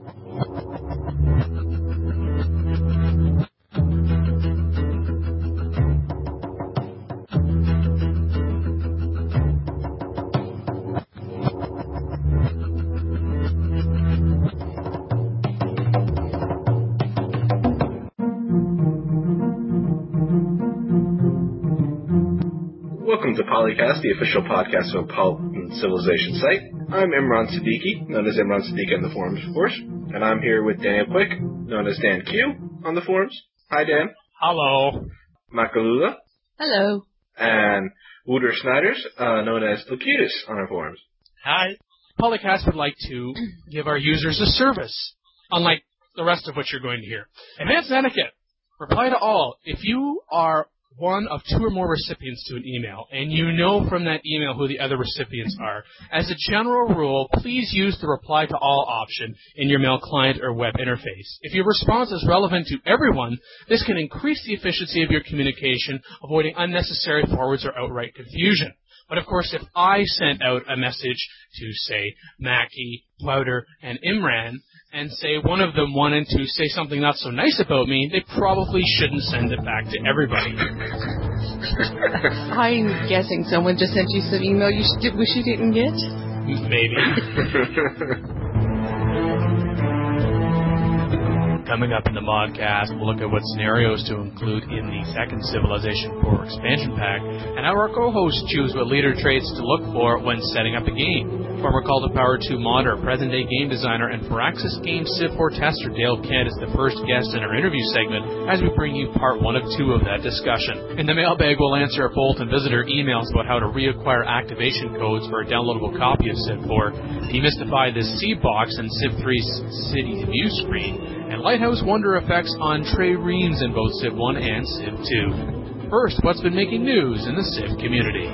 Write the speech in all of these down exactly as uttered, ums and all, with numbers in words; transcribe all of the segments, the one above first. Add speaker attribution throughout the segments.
Speaker 1: Welcome to Polycast, the official podcast of Pulp and Civilization site. I'm Imran Siddiqui, known as Imran Siddiqui on the forums, of course, and I'm here with Daniel Quick, known as Dan Q on the forums. Hi, Dan.
Speaker 2: Hello.
Speaker 1: Makalula.
Speaker 3: Hello.
Speaker 1: And Wooter Snyders, uh, known as Locutus on our forums.
Speaker 2: Hi. Polycast would like to give our users a service, unlike the rest of what you're going to hear. Advanced etiquette. Reply to all. If you are one of two or more recipients to an email, and you know from that email who the other recipients are, as a general rule, please use the reply to all option in your mail client or web interface. If your response is relevant to everyone, this can increase the efficiency of your communication, avoiding unnecessary forwards or outright confusion. But of course, if I sent out a message to, say, Mackie, Wouter, and Imran, and say one of them wanted to say something not so nice about me, they probably shouldn't send it back to everybody.
Speaker 3: I'm guessing someone just sent you some email you should, wish you didn't get?
Speaker 2: Maybe. Coming up in the modcast, we'll look at what scenarios to include in the second Civilization four expansion pack, and how our co-hosts choose what leader traits to look for when setting up a game. Former Call to Power two modder, present-day game designer, and Firaxis Games Civ four tester Dale Kent is the first guest in our interview segment as we bring you part one of two of that discussion. In the mailbag, we'll answer Bolt and visitor emails about how to reacquire activation codes for a downloadable copy of Civ four, demystify the C box and Civ three's City View screen, and Lighthouse wonder effects on triremes in both Civ one and Civ two. First, what's been making news in the Civ community?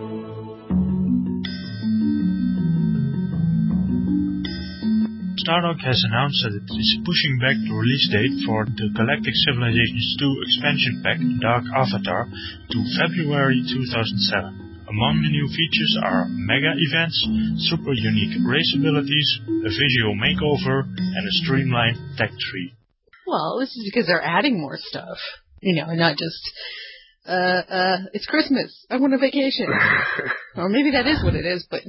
Speaker 4: Stardock has announced that it is pushing back the release date for the Galactic Civilizations two expansion pack, Dark Avatar, to February two thousand seven. Among the new features are mega events, super unique race abilities, a visual makeover, and a streamlined tech tree.
Speaker 3: Well, this is because they're adding more stuff. You know, and not just, uh, uh, it's Christmas, I want a vacation. Or maybe that is what it is, but...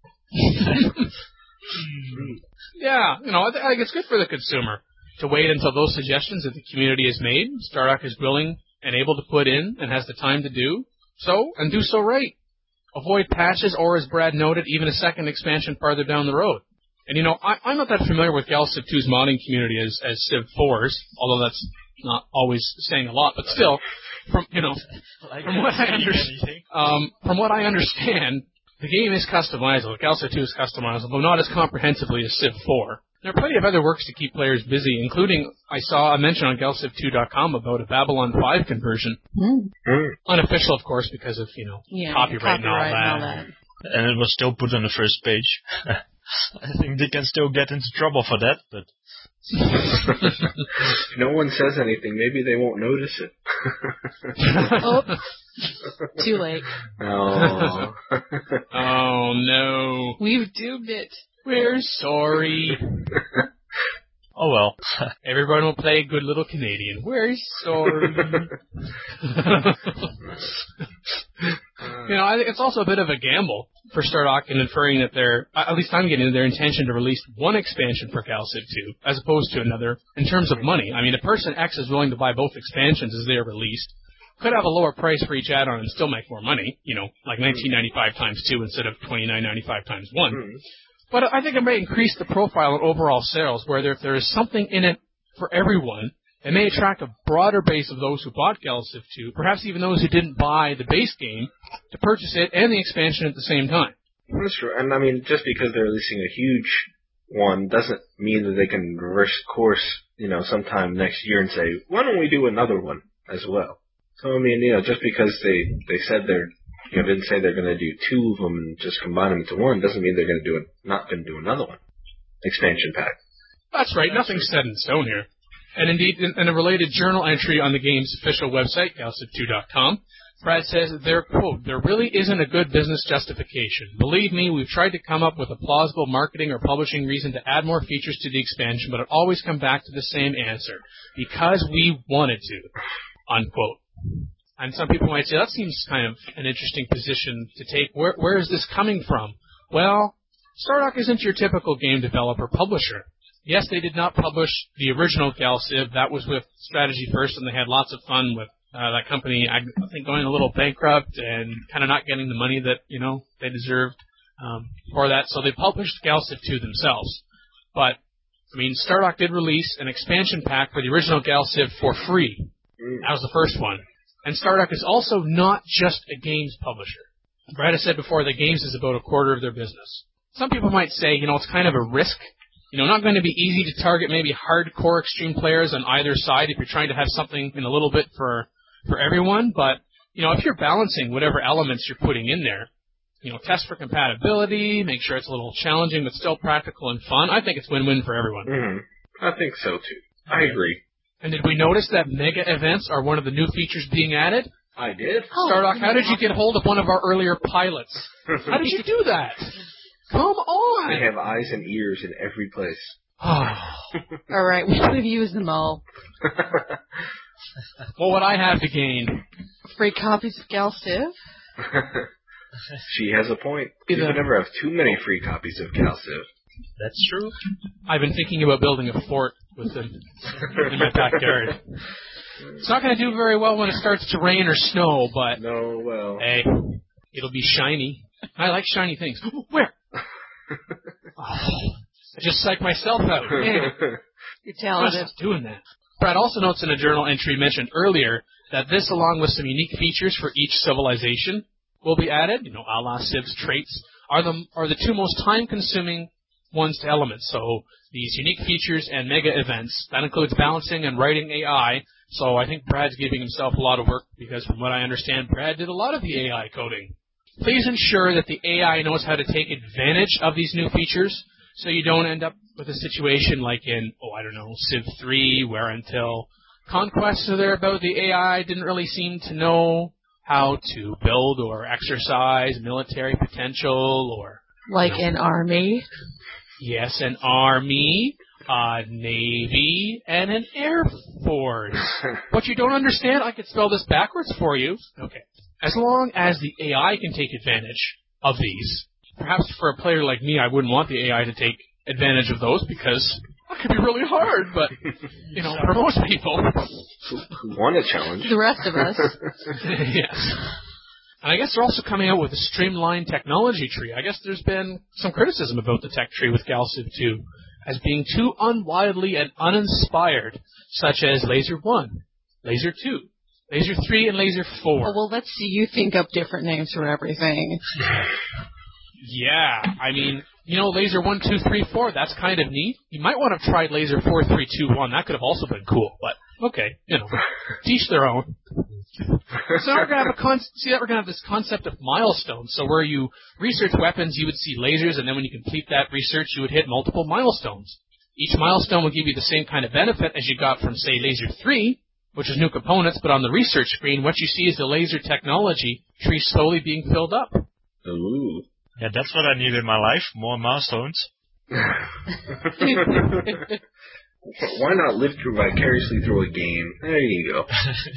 Speaker 2: Yeah, you know, I, th- I think it's good for the consumer to wait until those suggestions that the community has made, Stardock is willing and able to put in and has the time to do so, and do so right. Avoid patches or, as Brad noted, even a second expansion farther down the road. And, you know, I, I'm not that familiar with Gal Civ two's modding community as, as Civ four's, although that's not always saying a lot, but still, from, you know, from what I, under- um, from what I understand, the game is customizable. Gal Civ two is customizable, though not as comprehensively as Civ four. There are plenty of other works to keep players busy, including, I saw a mention on Gal Civ two dot com about a Babylon five conversion.
Speaker 3: Mm.
Speaker 2: Unofficial, of course, because of, you know,
Speaker 3: yeah,
Speaker 2: copyright, and, all
Speaker 3: and all
Speaker 2: that.
Speaker 3: that.
Speaker 4: And it was still put on the first page. I think they can still get into trouble for that, but...
Speaker 1: If no one says anything, maybe they won't notice it.
Speaker 3: Oh, too late.
Speaker 1: Oh.
Speaker 2: Oh, no.
Speaker 3: We've doomed it.
Speaker 2: We're sorry.
Speaker 4: Oh, well.
Speaker 2: Everyone will play a good little Canadian. We're sorry. You know, I think it's also a bit of a gamble for Stardock in inferring that they're, at least I'm getting their intention to release one expansion for Gal Civ two, as opposed to another, in terms of money. I mean, if Person X is willing to buy both expansions as they are released, could have a lower price for each add-on and still make more money, you know, like nineteen ninety-five times two instead of twenty-nine ninety-five times one. Mm-hmm. But I think it may increase the profile and overall sales, where if there is something in it for everyone, it may attract a broader base of those who bought Gal Civ two, perhaps even those who didn't buy the base game, to purchase it and the expansion at the same time.
Speaker 1: That's true. And I mean, just because they're releasing a huge one doesn't mean that they can reverse course, you know, sometime next year and say, why don't we do another one as well? So, I mean, you know, just because they, they said they're, you know, didn't say they're going to do two of them and just combine them into one, doesn't mean they're going to do it, not going to do another one. Expansion pack.
Speaker 2: That's right. That's Nothing's true. Set in stone here. And indeed, in, in a related journal entry on the game's official website, Gal Civ two dot com, Brad says, there, quote, there really isn't a good business justification. Believe me, we've tried to come up with a plausible marketing or publishing reason to add more features to the expansion, but it always comes back to the same answer. Because we wanted to, unquote. And some people might say, that seems kind of an interesting position to take. Where, where is this coming from? Well, Stardock isn't your typical game developer publisher. Yes, they did not publish the original GalCiv. That was with Strategy First, and they had lots of fun with uh, that company, I think, going a little bankrupt and kind of not getting the money that, you know, they deserved um, for that. So they published GalCiv two themselves. But, I mean, Stardock did release an expansion pack for the original GalCiv for free. That was the first one. And Stardock is also not just a games publisher. Brad has said before that games is about a quarter of their business. Some people might say, you know, it's kind of a risk. You know, not going to be easy to target maybe hardcore extreme players on either side if you're trying to have something in a little bit for for everyone. But, you know, if you're balancing whatever elements you're putting in there, you know, test for compatibility, make sure it's a little challenging but still practical and fun, I think it's win-win for everyone.
Speaker 1: Mm-hmm. I think so, too. I agree.
Speaker 2: And did we notice that mega events are one of the new features being added?
Speaker 1: I did.
Speaker 2: Stardock, how did you get hold of one of our earlier pilots? How did you do that? Come on!
Speaker 1: They have eyes and ears in every place.
Speaker 3: All right, we should have used them all.
Speaker 2: Well, what I have to gain?
Speaker 3: Free copies of GalCiv?
Speaker 1: She has a point. You can never have too many free copies of GalCiv.
Speaker 4: That's true.
Speaker 2: I've been thinking about building a fort with them in my backyard. It's not going to do very well when it starts to rain or snow, but...
Speaker 1: No, well...
Speaker 2: Hey, it'll be shiny. I like shiny things. Where? Oh, I just psyched myself out. Man,
Speaker 3: you're talented.
Speaker 2: Just doing that. Brad also notes in a journal entry mentioned earlier that this, along with some unique features for each civilization, will be added. You know, a la Civ's traits are the are the two most time-consuming ones to elements. So these unique features and mega events that includes balancing and writing A I. So I think Brad's giving himself a lot of work because, from what I understand, Brad did a lot of the A I coding. Please ensure that the A I knows how to take advantage of these new features so you don't end up with a situation like in, oh, I don't know, Civ three, where until Conquest or thereabout, the A I didn't really seem to know how to build or exercise military potential or...
Speaker 3: Like
Speaker 2: you know,
Speaker 3: an army?
Speaker 2: Yes, an army, a navy, and an air force. What you don't understand, I could spell this backwards for you. Okay. As long as the A I can take advantage of these, perhaps for a player like me, I wouldn't want the A I to take advantage of those because that could be really hard, but, you know, for most people...
Speaker 1: Who, who want a challenge.
Speaker 3: The rest of us.
Speaker 2: Yes. And I guess they're also coming out with a streamlined technology tree. I guess there's been some criticism about the tech tree with GalCiv two as being too unwildly and uninspired, such as Laser one, Laser two, Laser three, and Laser four.
Speaker 3: Oh, well, let's see you think up different names for everything.
Speaker 2: Yeah, I mean, you know, Laser one, two, three, four, that's kind of neat. You might want to have tried Laser four, three, two, one. That could have also been cool, but okay, you know, teach their own. So now we're gonna have a con- see that we're gonna have this concept of milestones. So where you research weapons, you would see lasers, and then when you complete that research, you would hit multiple milestones. Each milestone will give you the same kind of benefit as you got from, say, Laser three, which is new components. But on the research screen, what you see is the laser technology tree slowly being filled up.
Speaker 1: Ooh.
Speaker 4: Yeah, that's what I need in my life. More milestones.
Speaker 1: Why not live through vicariously through a game? There you go.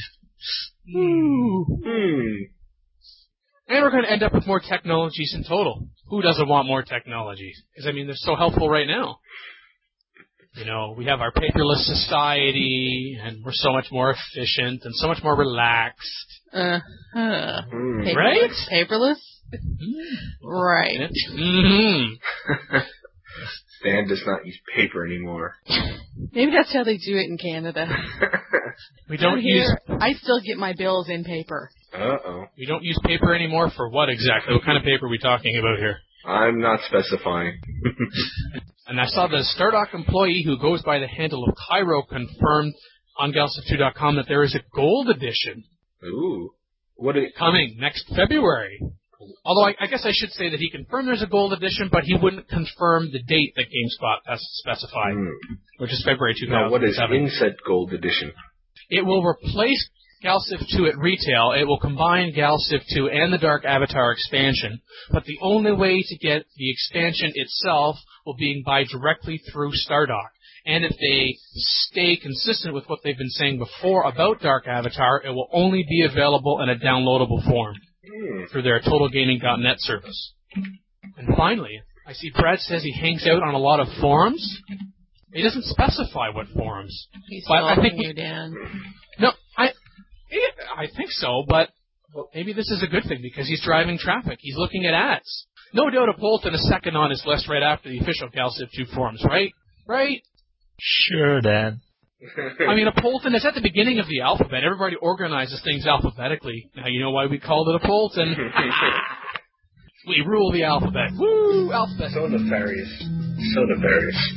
Speaker 2: Ooh.
Speaker 1: Hmm.
Speaker 2: And we're going to end up with more technologies in total. Who doesn't want more technologies? Because, I mean, they're so helpful right now. You know, we have our paperless society, and we're so much more efficient and so much more relaxed.
Speaker 3: Uh, huh.
Speaker 1: Mm.
Speaker 3: Paperless?
Speaker 2: Right?
Speaker 3: Paperless?
Speaker 2: Mm-hmm.
Speaker 3: Right.
Speaker 2: Mm-hmm.
Speaker 1: Stan does not use paper anymore.
Speaker 3: Maybe that's how they do it in Canada.
Speaker 2: We don't
Speaker 3: Here,
Speaker 2: use...
Speaker 3: I still get my bills in paper.
Speaker 1: Uh-oh.
Speaker 2: We don't use paper anymore for what exactly? What kind of paper are we talking about here?
Speaker 1: I'm not specifying.
Speaker 2: And I saw the Stardock employee who goes by the handle of Cairo confirmed on galciv two dot com that there is a gold edition.
Speaker 1: Ooh. What it
Speaker 2: coming next February. Although I, I guess I should say that he confirmed there's a gold edition, but he wouldn't confirm the date that GameSpot has specified, mm. which is February two thousand seven.
Speaker 1: Now, what is Inset Gold Edition?
Speaker 2: It will replace GalCiv two at retail, it will combine GalCiv two and the Dark Avatar expansion, but the only way to get the expansion itself will be by directly through Stardock. And if they stay consistent with what they've been saying before about Dark Avatar, it will only be available in a downloadable form
Speaker 1: Mm.
Speaker 2: through their Total Gaming dot net service. And finally, I see Brad says he hangs out on a lot of forums. He doesn't specify what forums.
Speaker 3: He's
Speaker 2: But I think
Speaker 3: stalking you, Dan.
Speaker 2: No, I, I think so, but maybe this is a good thing because he's driving traffic. He's looking at ads. No doubt a poll and a second on his list right after the official GalCiv two forums, right? Right?
Speaker 4: Sure, Dan.
Speaker 2: I mean, a Polton is at the beginning of the alphabet. Everybody organizes things alphabetically. Now you know why we called it a Polton. We rule the alphabet. Woo! Alphabet.
Speaker 1: So nefarious. So nefarious.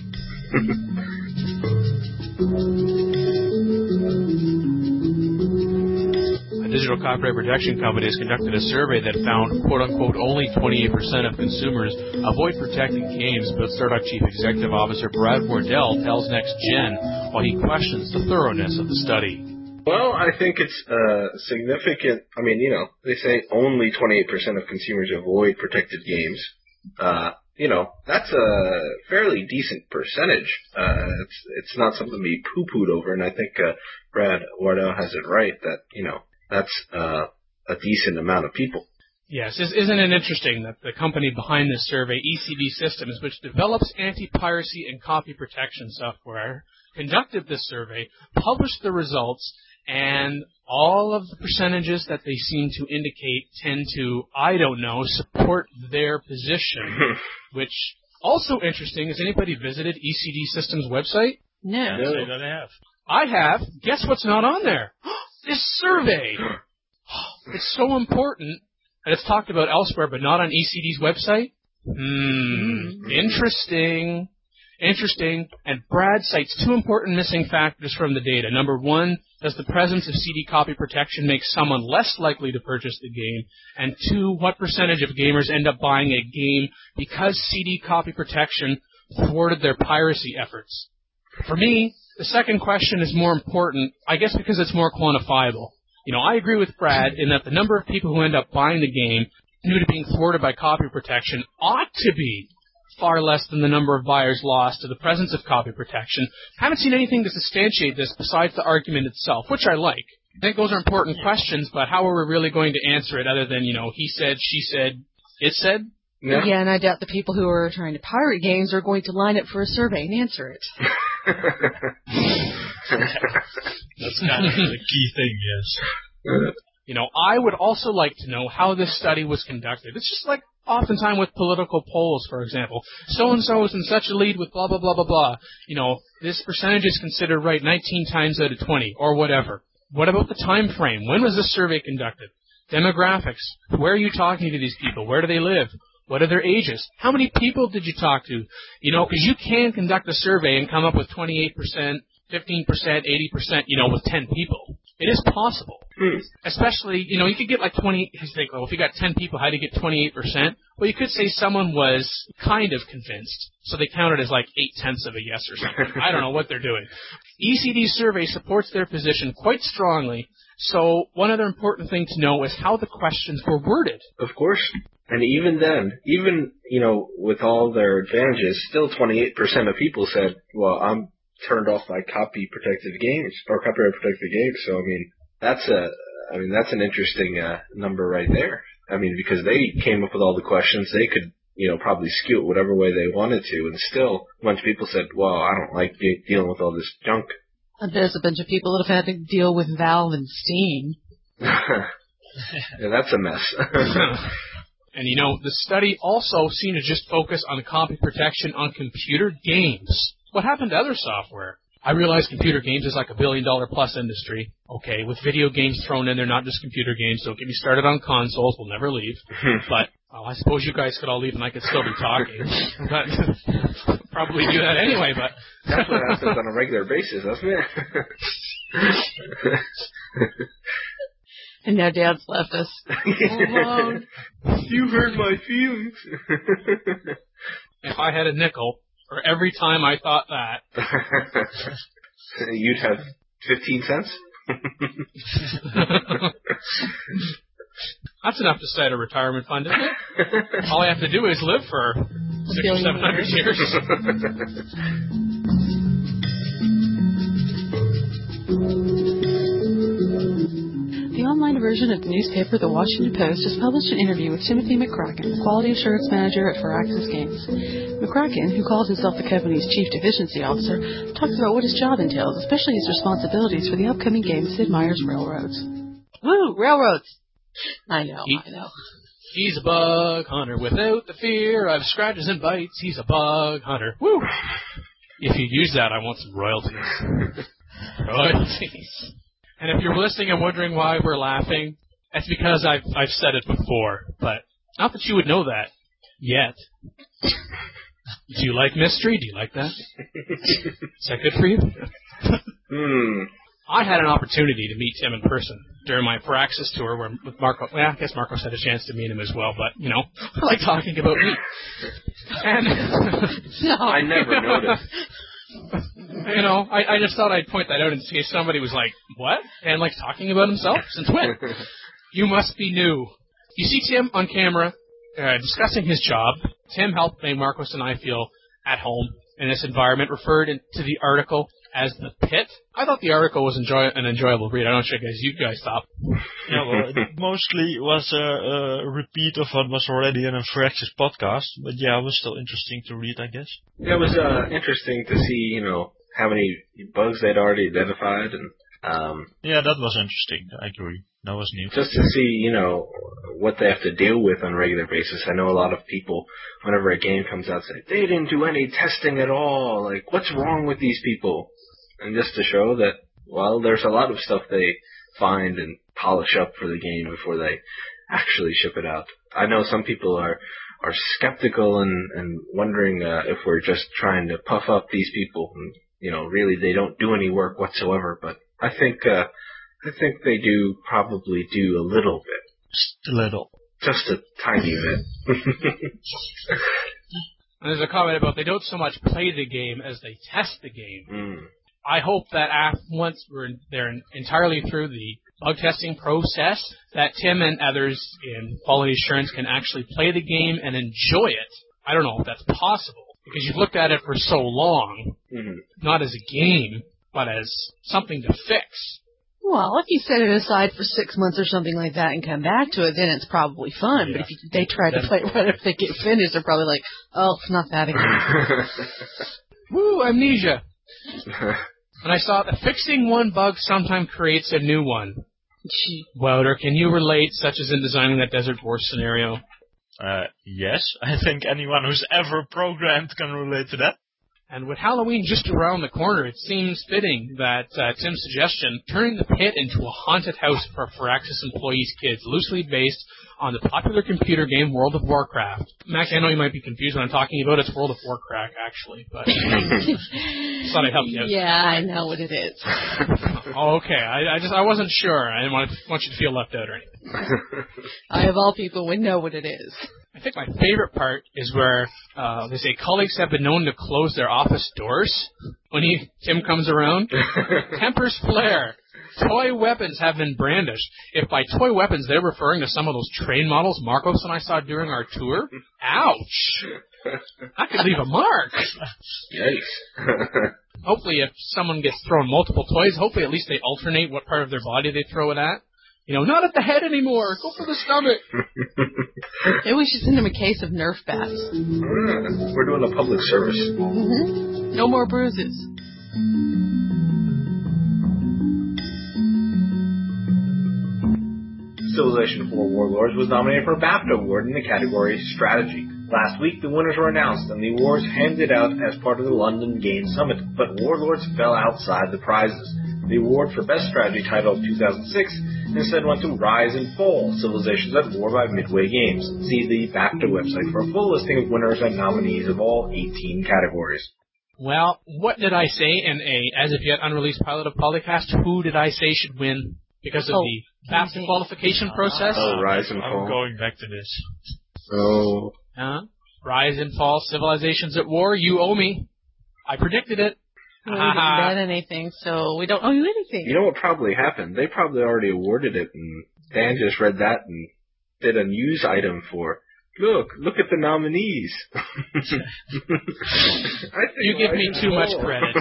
Speaker 2: A digital copyright protection company has conducted a survey that found, quote-unquote, only twenty-eight percent of consumers avoid protecting games, but Stardock Chief Executive Officer Brad Wardell tells Next Gen while he questions the thoroughness of the study.
Speaker 1: Well, I think it's uh, significant. I mean, you know, they say only twenty-eight percent of consumers avoid protected games. Uh, you know, that's a fairly decent percentage. Uh, it's it's not something to be poo-pooed over, and I think uh, Brad Wardell has it right that, you know, that's uh, a decent amount of people.
Speaker 2: Yes, isn't it interesting that the company behind this survey, E C D Systems, which develops anti-piracy and copy protection software, conducted this survey, published the results, and all of the percentages that they seem to indicate tend to, I don't know, support their position, which also interesting. Has anybody visited E C D Systems' website?
Speaker 3: No.
Speaker 4: I'd say that I have.
Speaker 2: I have. Guess what's not on there? This survey. It's so important that it's talked about elsewhere, but not on E C D's website. Hmm. Interesting. Interesting. And Brad cites two important missing factors from the data. Number one, does the presence of C D copy protection make someone less likely to purchase the game? And two, what percentage of gamers end up buying a game because C D copy protection thwarted their piracy efforts? For me, the second question is more important, I guess because it's more quantifiable. You know, I agree with Brad in that the number of people who end up buying the game due to being thwarted by copy protection ought to be far less than the number of buyers lost to the presence of copy protection. I haven't seen anything to substantiate this besides the argument itself, which I like. I think those are important questions, but how are we really going to answer it other than, you know, he said, she said, it said?
Speaker 1: Yeah.
Speaker 3: Yeah, and I doubt the people who are trying to pirate games are going to line up for a survey and answer it.
Speaker 4: That's kind of the key thing, yes.
Speaker 2: You know, I would also like to know how this study was conducted. It's just like oftentimes with political polls, for example. So-and-so is in such a lead with blah, blah, blah, blah, blah. You know, this percentage is considered right nineteen times out of twenty, or whatever. What about the time frame? When was this survey conducted? Demographics. Where are you talking to these people? Where do they live? What are their ages? How many people did you talk to? You know, because you can conduct a survey and come up with twenty-eight percent, fifteen percent, eighty percent, you know, with ten people. It is possible.
Speaker 1: Hmm.
Speaker 2: Especially, you know, you could get like twenty, you think, well, if you got ten people, how do you get twenty-eight percent? Well, you could say someone was kind of convinced, so they counted as like eight-tenths of a yes or something. I don't know what they're doing. E C D's survey supports their position quite strongly, so one other important thing to know is how the questions were worded.
Speaker 1: Of course. And even then, even, you know, with all their advantages, still twenty-eight percent of people said, well, I'm turned off by copy-protected games, or copyright-protected games. So, I mean, that's a, I mean, that's an interesting uh, number right there. I mean, because they came up with all the questions, they could, you know, probably skew it whatever way they wanted to, and still a bunch of people said, well, I don't like de- dealing with all this junk.
Speaker 3: And there's a bunch of people that have had to deal with Valve and Steam.
Speaker 1: Yeah, that's a mess.
Speaker 2: And, you know, the study also seemed to just focus on copy protection on computer games. What happened to other software? I realize computer games is like a billion-dollar plus industry. Okay, with video games thrown in, they're not just computer games. Don't get me started on consoles. We'll never leave. But well, I suppose you guys could all leave and I could still be talking. But probably do that anyway, but...
Speaker 1: That's what happens on a regular basis, doesn't it?
Speaker 3: And now Dad's left us. Alone.
Speaker 1: You hurt my feelings.
Speaker 2: If I had a nickel for every time I thought that...
Speaker 1: You'd have fifteen cents?
Speaker 2: That's enough to start a retirement fund, isn't it? All I have to do is live for six or seven hundred years.
Speaker 3: The online version of the newspaper The Washington Post has published an interview with Timothy McCracken, Quality Assurance Manager at Firaxis Games. McCracken, who calls himself the company's Chief Deficiency Officer, talks about what his job entails, especially his responsibilities for the upcoming game Sid Meier's Railroads. Woo! Railroads! I know, he, I know.
Speaker 2: He's a bug hunter without the fear of scratches and bites. He's a bug hunter. Woo! If you use that, I want some royalties. Royalties. And if you're listening and wondering why we're laughing, that's because I've I've said it before, but not that you would know that yet. Do you like mystery? Do you like that? Is that good for you?
Speaker 1: Hmm.
Speaker 2: I had an opportunity to meet Tim in person during my Firaxis tour where with Marco. Well, I guess Marcos had a chance to meet him as well, but, you know, I like talking about me. And
Speaker 3: no,
Speaker 1: I never
Speaker 2: you know,
Speaker 1: noticed.
Speaker 2: You know, I, I just thought I'd point that out in case somebody was like, what? And like talking about himself? Since when? You must be new. You see Tim on camera uh, discussing his job. Tim helped make Marcos and I feel at home in this environment, referred in, to the article as the pit. I thought the article was enjoy, an enjoyable read. I don't know if you guys, you guys thought.
Speaker 4: Yeah, well, it mostly was a, a repeat of what was already in a Firaxis podcast, but yeah, it was still interesting to read, I guess.
Speaker 1: Yeah, it was uh, interesting to see, you know, how many bugs they'd already identified, and um,
Speaker 4: yeah, that was interesting. I agree. That was new.
Speaker 1: Just to see, you know, what they have to deal with on a regular basis. I know a lot of people, whenever a game comes out, say they didn't do any testing at all. Like, what's wrong with these people? And just to show that, well, there's a lot of stuff they find and polish up for the game before they actually ship it out. I know some people are are skeptical and, and wondering uh, if we're just trying to puff up these people. And, you know, really they don't do any work whatsoever. But I think uh, I think they do probably do a little bit.
Speaker 4: Just a little.
Speaker 1: Just a tiny bit.
Speaker 2: And there's a comment about they don't so much play the game as they test the game.
Speaker 1: Mm.
Speaker 2: I hope that after, once we're in, they're entirely through the bug testing process, that Tim and others in quality assurance can actually play the game and enjoy it. I don't know if that's possible, because you've looked at it for so long, mm-hmm. not as a game, but as something to fix.
Speaker 3: Well, if you set it aside for six months or something like that and come back to it, then it's probably fun. Yeah. But if you, they try to play it right after they get finished, they're probably like, oh, it's not that again.
Speaker 2: Woo, amnesia. And I saw that fixing one bug sometimes creates a new one. Wouter, can you relate, such as in designing that Desert Force scenario?
Speaker 4: Uh, yes, I think anyone who's ever programmed can relate to that.
Speaker 2: And with Halloween just around the corner, it seems fitting that uh, Tim's suggestion, turning the pit into a haunted house for Firaxis employees' kids, loosely based on the popular computer game World of Warcraft. Max, I know you might be confused when I'm talking about it. It's World of Warcraft, actually, but just thought I'd help you out.
Speaker 3: Yeah, I know what it is.
Speaker 2: Oh, okay. I, I just I wasn't sure. I didn't want, to, want you to feel left out or anything.
Speaker 3: I, of all people, would know what it is.
Speaker 2: I think my favorite part is where uh, they say colleagues have been known to close their office doors when he, Tim comes around. Tempers flare. Toy weapons have been brandished. If by toy weapons they're referring to some of those train models Marcos and I saw during our tour, ouch! I could leave a mark.
Speaker 1: Yikes.
Speaker 2: Hopefully if someone gets thrown multiple toys, hopefully at least they alternate what part of their body they throw it at. You know, not at the head anymore. Go for the stomach.
Speaker 3: Maybe we should send him a case of Nerf bats.
Speaker 1: We're doing a public service.
Speaker 3: Mm-hmm. No more bruises.
Speaker 1: Civilization four Warlords was nominated for a BAFTA award in the category Strategy. Last week, the winners were announced and the awards handed out as part of the London Game Summit, but Warlords fell outside the prizes. The award for Best Strategy title of two thousand six instead went to Rise and Fall, Civilizations at War by Midway Games. See the BAFTA website for a full listing of winners and nominees of all eighteen categories.
Speaker 2: Well, what did I say in a as of yet unreleased pilot of Polycast? Who did I say should win because of oh, the BAFTA qualification process?
Speaker 1: Oh, Rise and Fall.
Speaker 4: I'm going back to this.
Speaker 1: Oh.
Speaker 2: Huh? Rise and Fall, Civilizations at War, you owe me. I predicted it.
Speaker 3: Well, we didn't bet anything, so we don't owe you anything.
Speaker 1: You know what probably happened? They probably already awarded it, and Dan just read that and did a news item for, look, look at the nominees. I think
Speaker 2: You give me too much
Speaker 1: more.
Speaker 2: credit.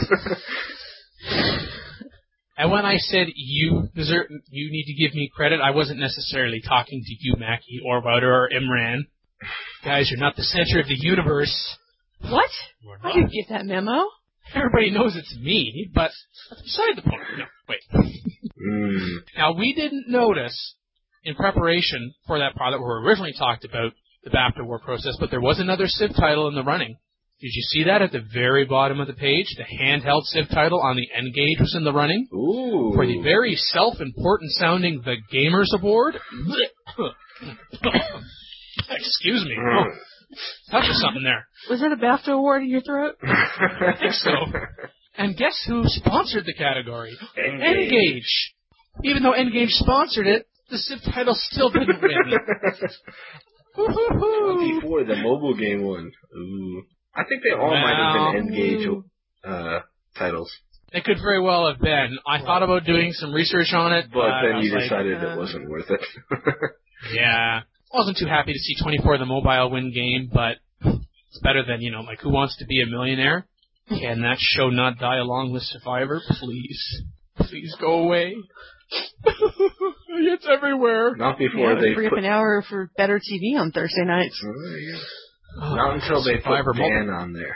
Speaker 2: And when I said you deserve, you need to give me credit, I wasn't necessarily talking to you, Mackie, or Wouter, or Imran. Guys, you're not the center of the universe.
Speaker 3: What? I didn't get that memo.
Speaker 2: Everybody knows it's me, but that's beside the point. No, wait.
Speaker 1: Mm.
Speaker 2: Now, we didn't notice in preparation for that product where we originally talked about the BAFTA award process, but there was another Civ title in the running. Did you see that at the very bottom of the page? The handheld Civ title on the N-Gage was in the running.
Speaker 1: Ooh.
Speaker 2: For the very self-important sounding The Gamers Award. Excuse me. Oh, touch of something there.
Speaker 3: Was that a BAFTA award in your throat?
Speaker 2: I think so. And guess who sponsored the category?
Speaker 1: N-Gage.
Speaker 2: N-Gage. Even though N-Gage sponsored it, the Civ title still didn't win.
Speaker 1: Before the mobile game one. Ooh. I think they all might have been N-Gage uh, titles.
Speaker 2: It could very well have been. I thought about doing some research on it,
Speaker 1: But
Speaker 2: but
Speaker 1: then
Speaker 2: I
Speaker 1: you
Speaker 2: was
Speaker 1: decided
Speaker 2: like, uh,
Speaker 1: it wasn't worth it.
Speaker 2: yeah. Wasn't too happy to see twenty-four the mobile win game, but it's better than, you know, like Who Wants to Be a Millionaire? Can that show not die along with Survivor? Please. Please go away. It's everywhere.
Speaker 1: Not before
Speaker 3: Yeah,
Speaker 1: they
Speaker 3: free up
Speaker 1: put...
Speaker 3: an hour for better T V on Thursday nights.
Speaker 1: Oh, yeah.
Speaker 2: Oh,
Speaker 1: Not until they
Speaker 2: Survivor
Speaker 1: put Dan on there.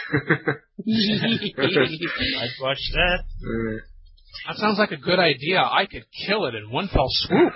Speaker 4: I'd watch that.
Speaker 1: Uh,
Speaker 2: That sounds like a good idea. I could kill it in one fell swoop.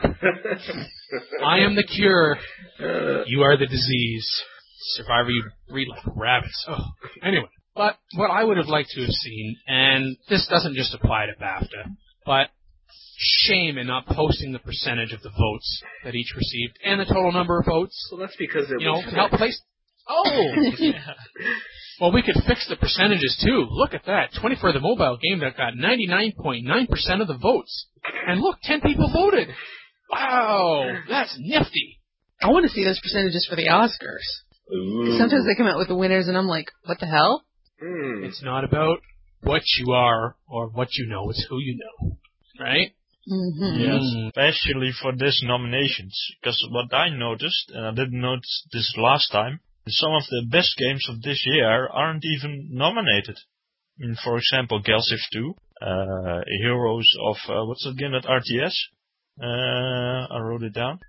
Speaker 2: I am the cure.
Speaker 1: uh,
Speaker 2: You are the disease. Survivor, you breed like rabbits. Oh, anyway. But what I would have liked to have seen, and this doesn't just apply to BAFTA, but shame in not posting the percentage of the votes that each received and the total number of votes.
Speaker 1: well, that's because it
Speaker 2: You know,
Speaker 1: was...
Speaker 2: to help place. Oh! Well, we could fix the percentages too. Look at that. twenty for the mobile game that got ninety-nine point nine percent of the votes. And look, ten people voted. Wow, that's nifty.
Speaker 3: I want to see those percentages for the Oscars.
Speaker 1: Ooh.
Speaker 3: Sometimes they come out with the winners, and I'm like, what the hell?
Speaker 1: Mm.
Speaker 2: It's not about what you are or what you know, it's who you know. Right?
Speaker 3: Mm-hmm.
Speaker 4: Yes,
Speaker 2: Mm.
Speaker 4: especially for these nominations. Because what I noticed, and I didn't notice this last time, some of the best games of this year aren't even nominated. I mean, for example, Galciv two, uh, Heroes of, uh, what's that game at R T S? Uh, I wrote it down.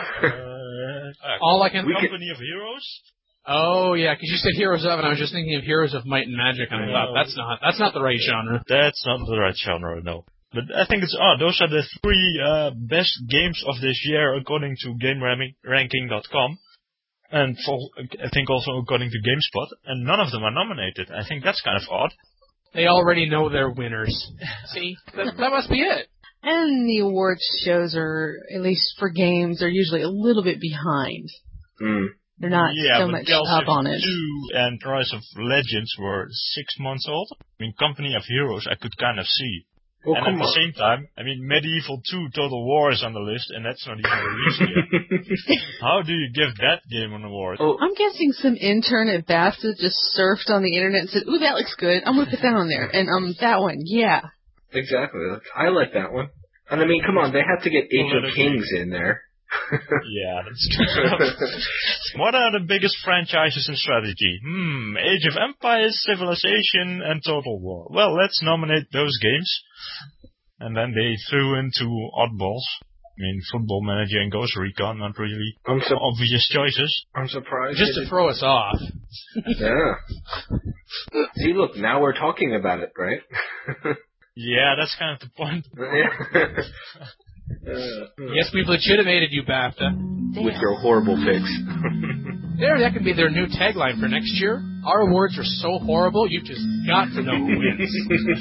Speaker 4: Uh,
Speaker 2: All I can...
Speaker 1: We
Speaker 4: Company of Heroes?
Speaker 2: Oh, yeah, because you said Heroes of, and I was just thinking of Heroes of Might and Magic, and I
Speaker 4: No.
Speaker 2: thought, that's not that's not the right genre.
Speaker 4: That's not the right genre, no. But I think it's odd. Those are the three uh, best games of this year according to Game Ranking dot com. And for, I think also according to GameSpot. And none of them are nominated. I think that's kind of odd.
Speaker 2: They already know they're winners. See? That, that must be it.
Speaker 3: And the awards shows are, at least for games, are usually a little bit behind.
Speaker 1: Mm.
Speaker 3: They're not
Speaker 4: yeah,
Speaker 3: so
Speaker 4: but
Speaker 3: much
Speaker 4: Galciv
Speaker 3: up on it.
Speaker 4: two and Rise of Legends were six months old. I mean, Company of Heroes I could kind of see.
Speaker 1: Well,
Speaker 4: and
Speaker 1: come
Speaker 4: at the
Speaker 1: on.
Speaker 4: same time, I mean, Medieval two Total War is on the list, and that's not even released yet. How do you give that game an award?
Speaker 1: Oh,
Speaker 3: I'm guessing some intern at BAFTA just surfed on the internet and said, ooh, that looks good. I'm going to put that on there. And um, that one, yeah.
Speaker 1: exactly. I like that one. And I mean, come on, they had to get Age of
Speaker 4: Politically.
Speaker 1: Kings in there.
Speaker 4: Yeah, that's true. What are the biggest franchises in strategy? Hmm, Age of Empires, Civilization, and Total War. Well, let's nominate those games. And then they threw into oddballs. I mean, Football Manager and Ghost Recon, not really
Speaker 1: I'm, su-
Speaker 4: obvious choices.
Speaker 1: I'm surprised.
Speaker 2: Just
Speaker 1: they
Speaker 2: to throw us off.
Speaker 1: didn't- Yeah. See, look, now we're talking about it, right?
Speaker 4: Yeah, that's kind of the point.
Speaker 1: Yeah. Uh,
Speaker 2: Yes, we've legitimated you, BAFTA.
Speaker 1: with your horrible picks.
Speaker 2: There, that can be their new tagline for next year. Our awards are so horrible, you've just got to know who wins.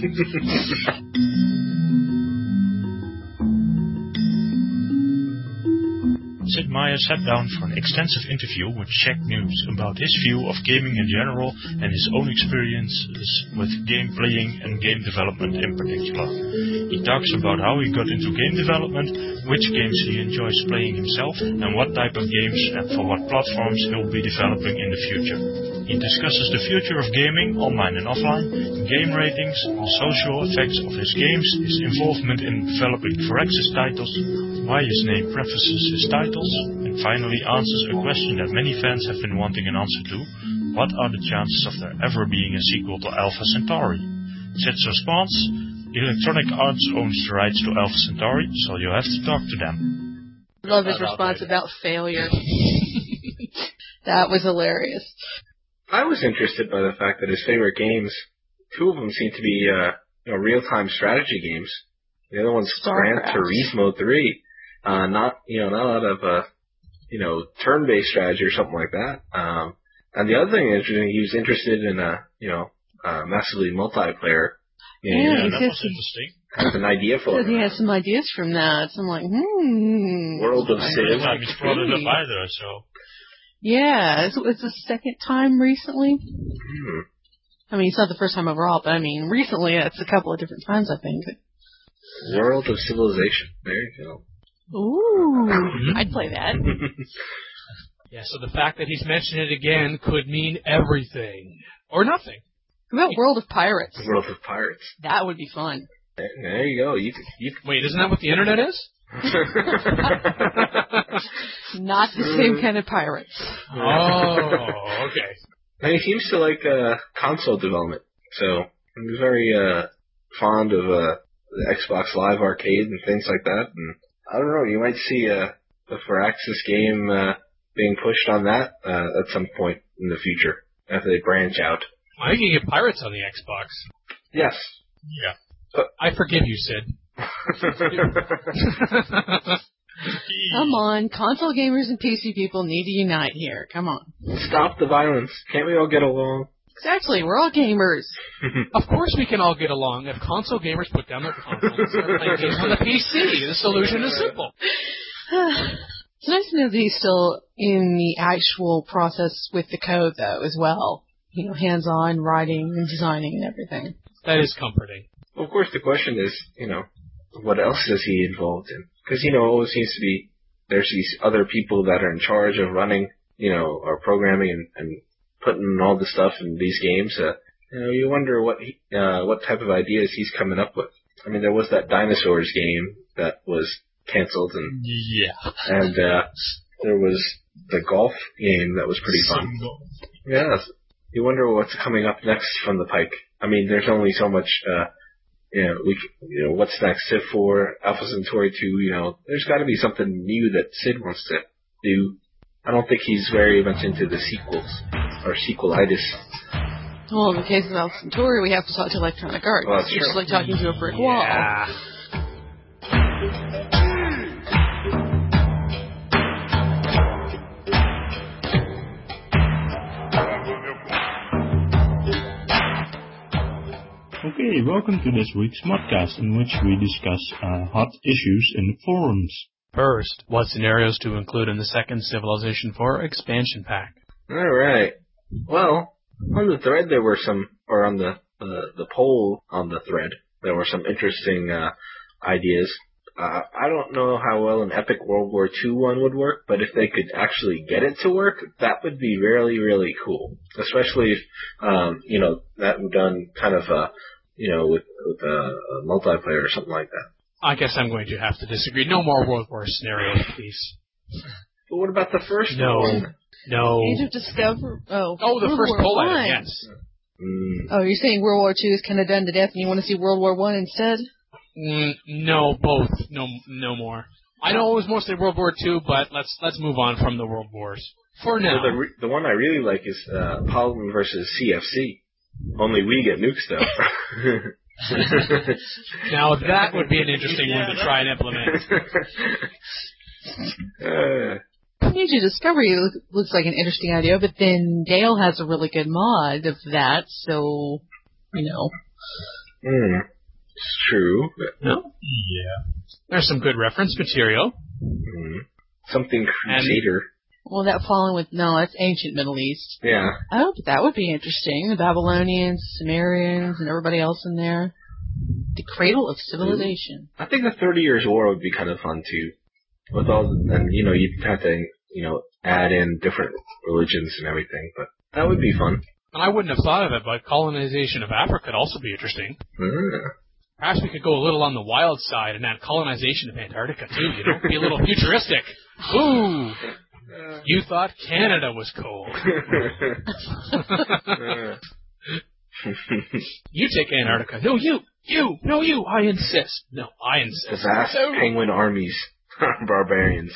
Speaker 4: Sid Meier sat down for an extensive interview with Czech News about his view of gaming in general and his own experiences with game playing and game development in particular. He talks about how he got into game development, which games he enjoys playing himself, and what type of games and for what platforms he'll be developing in the future. He discusses the future of gaming, online and offline, game ratings, the social effects of his games, his involvement in developing Firaxis titles, why his name prefaces his titles, and finally answers a question that many fans have been wanting an answer to: what are the chances of there ever being a sequel to Alpha Centauri? Chet's response: Electronic Arts owns the rights to Alpha Centauri, so you'll have to talk to them.
Speaker 3: Love his response about failure. That was hilarious.
Speaker 1: I was interested by the fact that his favorite games, two of them seem to be uh, you know, real-time strategy games. The other one's Gran Turismo three. Uh, not you know not a lot of uh, you know turn-based strategy or something like that. Um, and the other thing is he was interested in a you know uh, massively multiplayer.
Speaker 3: Yeah,
Speaker 4: Yeah,
Speaker 3: he
Speaker 4: that
Speaker 3: says
Speaker 4: was interesting.
Speaker 1: Has an idea for
Speaker 3: he, he has some ideas from that. So I'm like, hmm.
Speaker 1: World of
Speaker 4: First
Speaker 1: Civ.
Speaker 4: time he's brought it up either, so.
Speaker 3: Yeah, it's, it's the second time recently.
Speaker 1: Hmm.
Speaker 3: I mean, it's not the first time overall, but I mean, recently it's a couple of different times, I think.
Speaker 1: World of Civilization. There you go.
Speaker 3: Ooh, I'd play that.
Speaker 2: Yeah, so the fact that he's mentioned it again could mean everything. Or nothing.
Speaker 3: What about World of Pirates?
Speaker 1: World of Pirates.
Speaker 3: That would be fun.
Speaker 1: There, there you go. You could, you could
Speaker 2: Wait, isn't that what the internet is?
Speaker 3: Not the same kind of pirates.
Speaker 2: Oh, okay.
Speaker 1: And he seems to like uh, console development, so he's very uh, fond of uh, the Xbox Live Arcade and things like that. And I don't know, you might see a, a Firaxis game uh, being pushed on that uh, at some point in the future after they branch out.
Speaker 2: I think you get Pirates on the Xbox.
Speaker 1: Yes.
Speaker 4: Yeah.
Speaker 2: I forgive you, Sid.
Speaker 3: Come on, console gamers and P C people need to unite here. Come on.
Speaker 1: Stop the violence. Can't we all get along?
Speaker 3: Exactly, we're all gamers.
Speaker 2: Of course we can all get along if console gamers put down their consoles and start playing games on the P C. The solution is simple.
Speaker 3: It's nice to know that he's still in the actual process with the code, though, as well. You know, hands-on, writing and designing and everything.
Speaker 2: That is comforting.
Speaker 1: Well, of course, the question is, you know, what else is he involved in? Because, you know, it always seems to be there's these other people that are in charge of running, you know, or programming and, and putting all the stuff in these games. Uh, you know, you wonder what he, uh, what type of ideas he's coming up with. I mean, there was that dinosaurs game that was canceled, and
Speaker 4: Yeah.
Speaker 1: and uh, there was the golf game that was pretty fun.
Speaker 4: Single.
Speaker 1: Yeah, you wonder what's coming up next from the pike. I mean, there's only so much. Uh, You know, we, you know, what's next? Civ four, Alpha Centauri two, you know, there's got to be something new that Sid wants to do. I don't think he's very much into the sequels, or sequelitis.
Speaker 3: Well, in the case of Alpha Centauri, we have to talk to Electronic Arts.
Speaker 1: Well, that's
Speaker 3: It's
Speaker 1: true.
Speaker 3: like talking to a brick wall.
Speaker 2: Yeah.
Speaker 4: Okay, welcome to this week's Modcast, in which we discuss uh, hot issues in the forums.
Speaker 2: First, what scenarios to include in the second Civilization four expansion pack?
Speaker 1: All right. Well, on the thread there were some, or on the uh, the poll on the thread, there were some interesting uh, ideas. Uh, I don't know how well an Epic World War Two one would work, but if they could actually get it to work, that would be really, really cool. Especially if, um, you know, that was done kind of, uh, you know, with, with a, a multiplayer or something like that.
Speaker 2: I guess I'm going to have to disagree. No more World War scenarios, please.
Speaker 1: But what about the first
Speaker 2: No.
Speaker 1: one?
Speaker 2: No.
Speaker 3: Age of Discovery. Oh,
Speaker 2: Oh, the
Speaker 3: World
Speaker 2: first
Speaker 3: War
Speaker 2: poll
Speaker 3: One.
Speaker 2: item, yes.
Speaker 1: Mm.
Speaker 3: Oh, you're saying World War Two is kind of done to death, and you want to see World War One instead?
Speaker 2: Mm, no, both. No, no more. I know it was mostly World War Two, but let's let's move on from the World Wars for now.
Speaker 1: Well, the re- the one I really like is uh, Polygon versus C F C. Only we get nukes though.
Speaker 2: Now that would be an interesting one to try and implement.
Speaker 1: uh,
Speaker 3: Age of Discovery look, looks like an interesting idea, but then Dale has a really good mod of that, so, you know.
Speaker 1: mm, it's true. But,
Speaker 2: No?
Speaker 4: Yeah.
Speaker 2: There's some good reference material.
Speaker 1: mm, something Crusader.
Speaker 3: Well, that falling with, no, that's ancient Middle East.
Speaker 1: Yeah.
Speaker 3: Oh, but that would be interesting. The Babylonians, Sumerians, and everybody else in there. The cradle of civilization.
Speaker 1: I think the Thirty Years' War would be kind of fun too. With all, the, and you know, you'd have to, you know, add in different religions and everything. But That would be fun.
Speaker 2: And I wouldn't have thought of it, but colonization of Africa could also be interesting.
Speaker 1: Mm.
Speaker 2: Perhaps we could go a little on the wild side and add colonization of Antarctica, too, you know? Be a little futuristic. Ooh! You thought Canada was cold. You take Antarctica. No, you! You! No, you! I insist. No, I insist.
Speaker 1: The vast
Speaker 2: no.
Speaker 1: penguin armies. Barbarians.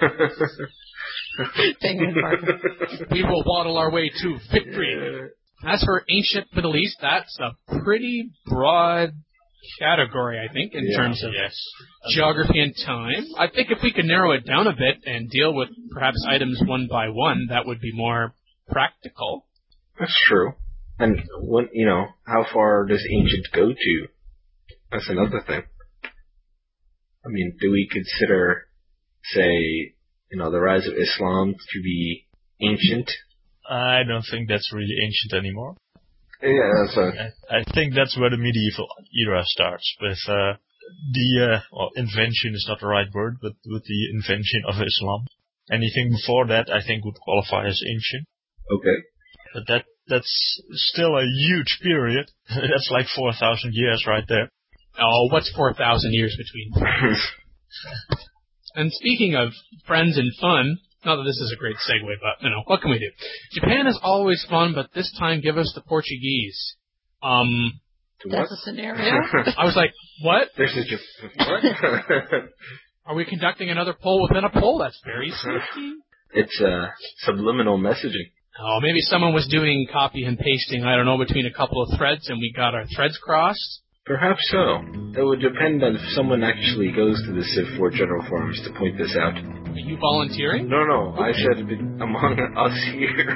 Speaker 3: Penguin barbarians.
Speaker 2: We will waddle our way to victory. As for ancient Middle East, that's a pretty broad category, I think, in
Speaker 1: yeah,
Speaker 2: terms of
Speaker 4: yes.
Speaker 2: geography and time. I think if we could narrow it down a bit and deal with perhaps items one by one, that would be more practical.
Speaker 1: That's true. And, when, you know, how far does ancient go to? That's another thing. I mean, do we consider, say, you know, the rise of Islam to be ancient?
Speaker 4: I don't think that's really ancient anymore.
Speaker 1: Yeah, that's a...
Speaker 4: I, I think that's where the medieval era starts, with uh, the, uh, well, invention is not the right word, but with the invention of Islam. Anything before that, I think, would qualify as ancient.
Speaker 1: Okay.
Speaker 4: But that that's still a huge period. That's like four thousand years right there.
Speaker 2: Oh, what's four thousand years between friends? And speaking of friends and fun, not that this is a great segue, but, you know, what can we do? Japan is always fun, but this time give us the Portuguese. Um,
Speaker 3: That's a scenario.
Speaker 2: I was like, what?
Speaker 1: There's a Japan. What?
Speaker 2: Are we conducting another poll within a poll? That's very sneaky.
Speaker 1: It's uh, subliminal messaging.
Speaker 2: Oh, maybe someone was doing copy and pasting, I don't know, between a couple of threads, and we got our threads crossed.
Speaker 1: Perhaps so. It would depend on if someone actually goes to the Civ four General Forums to point this out.
Speaker 2: Are you volunteering?
Speaker 1: No, no, I said among us here.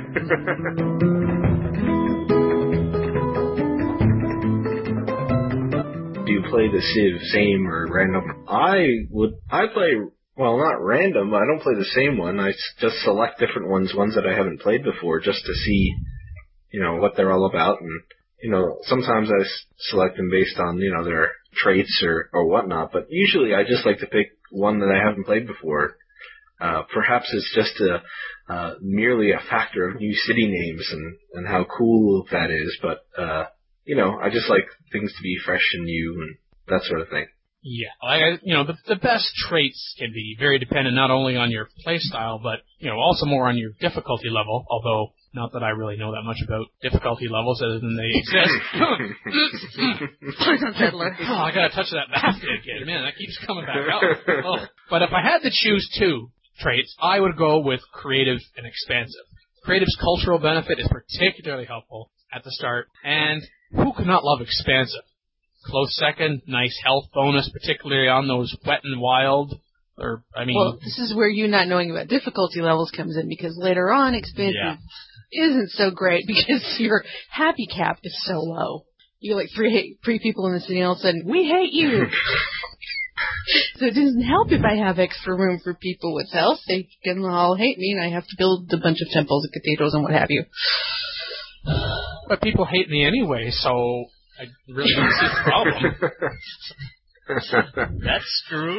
Speaker 1: Do you play the Civ same or random? I would, I play, well, not random, I don't play the same one. I just select different ones, ones that I haven't played before, just to see, you know, what they're all about. And, you know, sometimes I select them based on, you know, their traits or, or whatnot, but usually I just like to pick one that I haven't played before. Uh, perhaps it's just a, uh, merely a factor of new city names and, and how cool that is, but, uh, you know, I just like things to be fresh and new and that sort of thing.
Speaker 2: Yeah, I, you know, the, the best traits can be very dependent not only on your play style, but, you know, also more on your difficulty level, although not that I really know that much about difficulty levels other than they exist.
Speaker 3: Poison Fiddler.
Speaker 2: Oh, I gotta touch that basket again. Man, that keeps coming back up. Oh. But if I had to choose two traits, I would go with creative and expansive. Creative's cultural benefit is particularly helpful at the start, and who could not love expansive? Close second, nice health bonus, particularly on those wet and wild. Or, I mean,
Speaker 3: well, this is where you not knowing about difficulty levels comes in, because later on, expansive yeah. isn't so great because your happy cap is so low. You get like three three people in the city, and all of a sudden, we hate you. So it doesn't help if I have extra room for people with health. They can all hate me, and I have to build a bunch of temples and cathedrals and what have you.
Speaker 2: But people hate me anyway, so I really don't see the problem.
Speaker 4: That's true.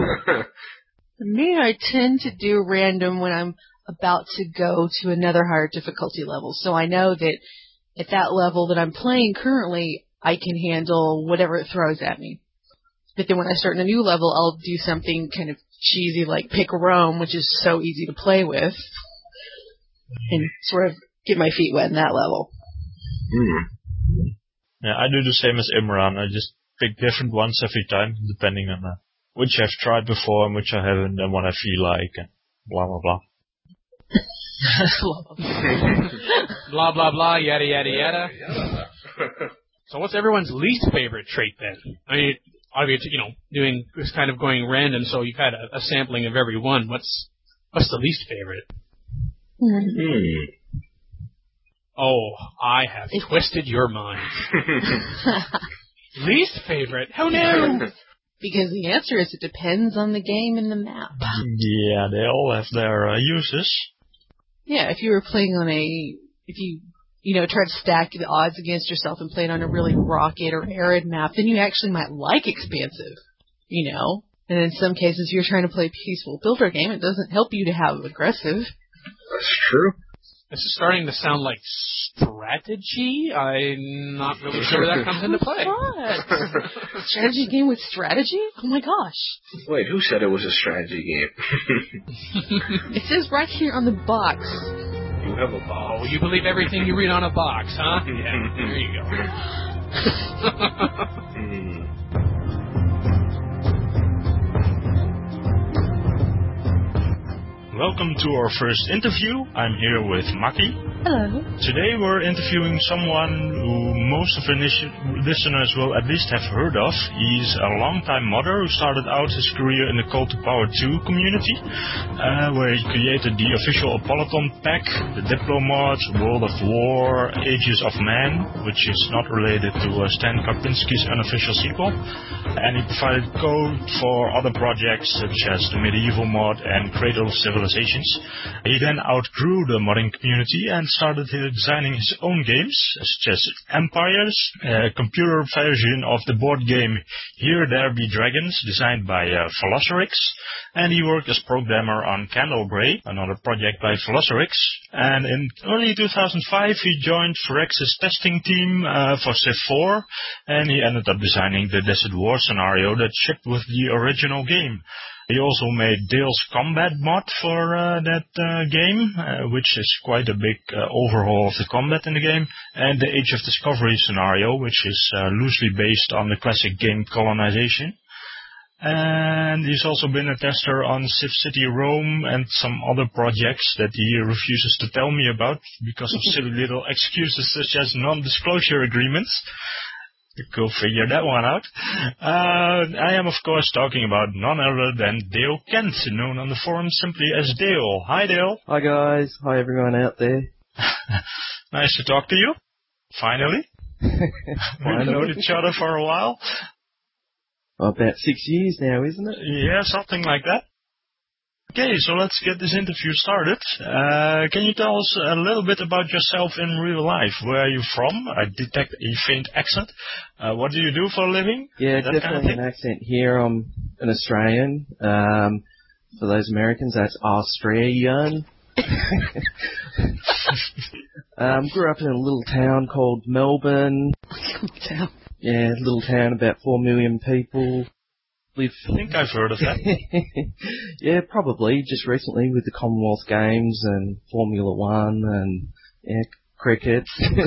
Speaker 3: For me, I tend to do random when I'm about to go to another higher difficulty level. So I know that at that level that I'm playing currently, I can handle whatever it throws at me. But then when I start in a new level, I'll do something kind of cheesy like pick Rome, which is so easy to play with, and sort of get my feet wet in that level.
Speaker 1: Hmm.
Speaker 4: Yeah, I do the same as Imran. I just pick different ones every time, depending on uh, which I've tried before and which I haven't, and what I feel like, and blah blah blah.
Speaker 2: Blah blah blah, yada yada yada. So what's everyone's least favorite trait then? I mean, obviously, you know, doing this kind of going random, so you've had a, a sampling of every one. What's what's the least favorite?
Speaker 1: Hmm.
Speaker 2: Oh, I have twisted your mind. Least favorite? Who knew?
Speaker 3: Because the answer is it depends on the game and the map.
Speaker 4: Yeah, they all have their uh, uses.
Speaker 3: Yeah, if you were playing on a, if you, you know, try to stack the odds against yourself and played on a really rocket or arid map, then you actually might like expansive, you know. And in some cases, if you're trying to play a peaceful builder game, it doesn't help you to have aggressive.
Speaker 1: That's true.
Speaker 2: This is starting to sound like strategy. I'm not really sure where that comes into play.
Speaker 3: What? Strategy game with strategy? Oh my gosh.
Speaker 1: Wait, who said it was a strategy game?
Speaker 3: It says right here on the box.
Speaker 1: You have a box.
Speaker 2: Oh, you believe everything you read on a box, huh? Yeah, there you go.
Speaker 1: mm.
Speaker 4: Welcome to our first interview. I'm here with Maki.
Speaker 3: Hello.
Speaker 4: Today we're interviewing someone who most of the listeners will at least have heard of. He's a long-time modder who started out his career in the Call to Power two community, uh, where he created the official Apollon pack, the Diplo mods, World of War, Ages of Man, which is not related to uh, Stan Karpinski's unofficial sequel, and he provided code for other projects such as the Medieval mod and Cradle of Civilizations. He then outgrew the modding community and started designing his own games, such as Empires, a computer version of the board game Here There Be Dragons, designed by uh, Velocirix, and he worked as programmer on Candlebrae, another project by Velocirix, and in early two thousand five he joined Phyrex's testing team uh, for Civ four, and he ended up designing the Desert War scenario that shipped with the original game. He also made Dale's Combat mod for uh, that uh, game, uh, which is quite a big uh, overhaul of the combat in the game, and the Age of Discovery scenario, which is uh, loosely based on the classic game Colonization. And he's also been a tester on SimCity Rome and some other projects that he refuses to tell me about because of silly little excuses such as non-disclosure agreements. Go figure that one out. Uh, I am, of course, talking about none other than Dale Kent, known on the forum simply as Dale. Hi, Dale.
Speaker 5: Hi, guys. Hi, everyone out there.
Speaker 4: Nice to talk to you. Finally. We've known each other for a while.
Speaker 5: About six years now, isn't it?
Speaker 4: Yeah, something like that. Okay, so let's get this interview started. Uh, can you tell us a little bit about yourself in real life? Where are you from? I detect a faint accent. Uh, what do you do for a living?
Speaker 5: Yeah,
Speaker 4: that
Speaker 5: definitely
Speaker 4: kind of
Speaker 5: an accent here. I'm an Australian. Um, for those Americans, that's Australian. um, grew up in a little town called Melbourne.
Speaker 3: Town.
Speaker 5: Yeah, little town, about four million people. Live.
Speaker 4: I think I've heard of that.
Speaker 5: Yeah, probably. Just recently with the Commonwealth Games and Formula One and yeah, cricket.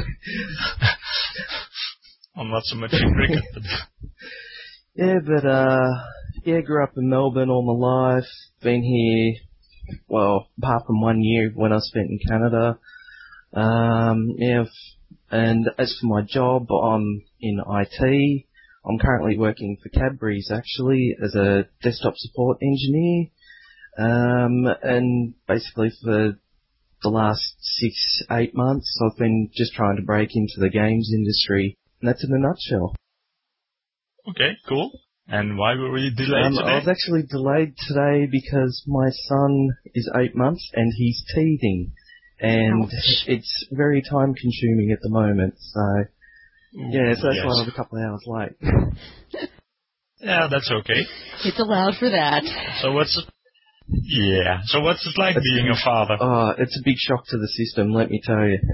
Speaker 4: I'm not so much in cricket. But
Speaker 5: yeah, but uh, yeah, grew up in Melbourne all my life. Been here, well, apart from one year when I spent in Canada. Um, yeah, and as for my job, I'm in I T. I'm currently working for Cadbury's, actually, as a desktop support engineer. Um, and basically for the last six, eight months, I've been just trying to break into the games industry. And that's in a nutshell.
Speaker 4: Okay, cool. And why were we delayed
Speaker 5: Um,
Speaker 4: today?
Speaker 5: I was actually delayed today because my son is eight months and he's teething. And
Speaker 3: Ouch.
Speaker 5: it's very time consuming at the moment, so... Yeah, so that's
Speaker 4: yes.
Speaker 5: why I was a couple of hours late.
Speaker 4: Yeah, that's okay.
Speaker 3: It's allowed for that.
Speaker 4: So what's it? Yeah. So what's it like
Speaker 5: It's
Speaker 4: being a father?
Speaker 5: Oh, it's a big shock to the system, let me tell you.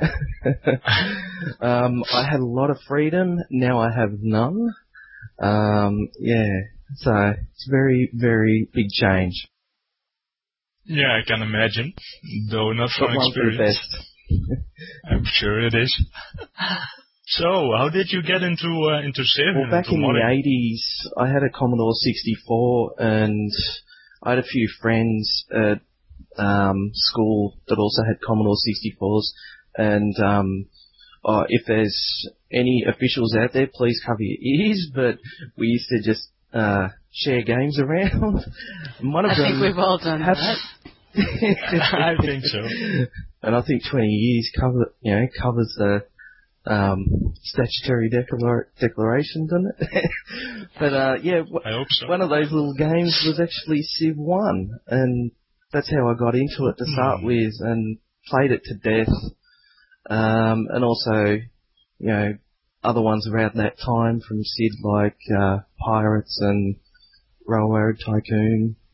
Speaker 5: um, I had a lot of freedom, now I have none. Um, yeah, so it's a very, very big change.
Speaker 4: Yeah, I can imagine, though not
Speaker 5: But
Speaker 4: from
Speaker 5: one for the
Speaker 4: experience.
Speaker 5: best.
Speaker 4: I'm sure it is. So, how did you get into uh, into Civ?
Speaker 5: Well,
Speaker 4: and
Speaker 5: back
Speaker 4: into
Speaker 5: in
Speaker 4: modding?
Speaker 5: the eighties, I had a Commodore sixty-four, and I had a few friends at um, school that also had Commodore sixty-fours. And um, oh, if there's any officials out there, please cover your ears. But we used to just uh, share games around. And one of
Speaker 3: I
Speaker 5: them
Speaker 3: think we've all done
Speaker 5: had-
Speaker 3: that.
Speaker 4: I think so.
Speaker 5: And I think twenty years cover, you know, covers the um, statutory declar- declaration, doesn't it? But uh, yeah, w-
Speaker 4: I hope so.
Speaker 5: one of those little games was actually Civ one, and that's how I got into it to start
Speaker 4: Hmm.
Speaker 5: with, and played it to death. Um, and also, you know, other ones around that time from Sid, like uh, Pirates and Railroad Tycoon.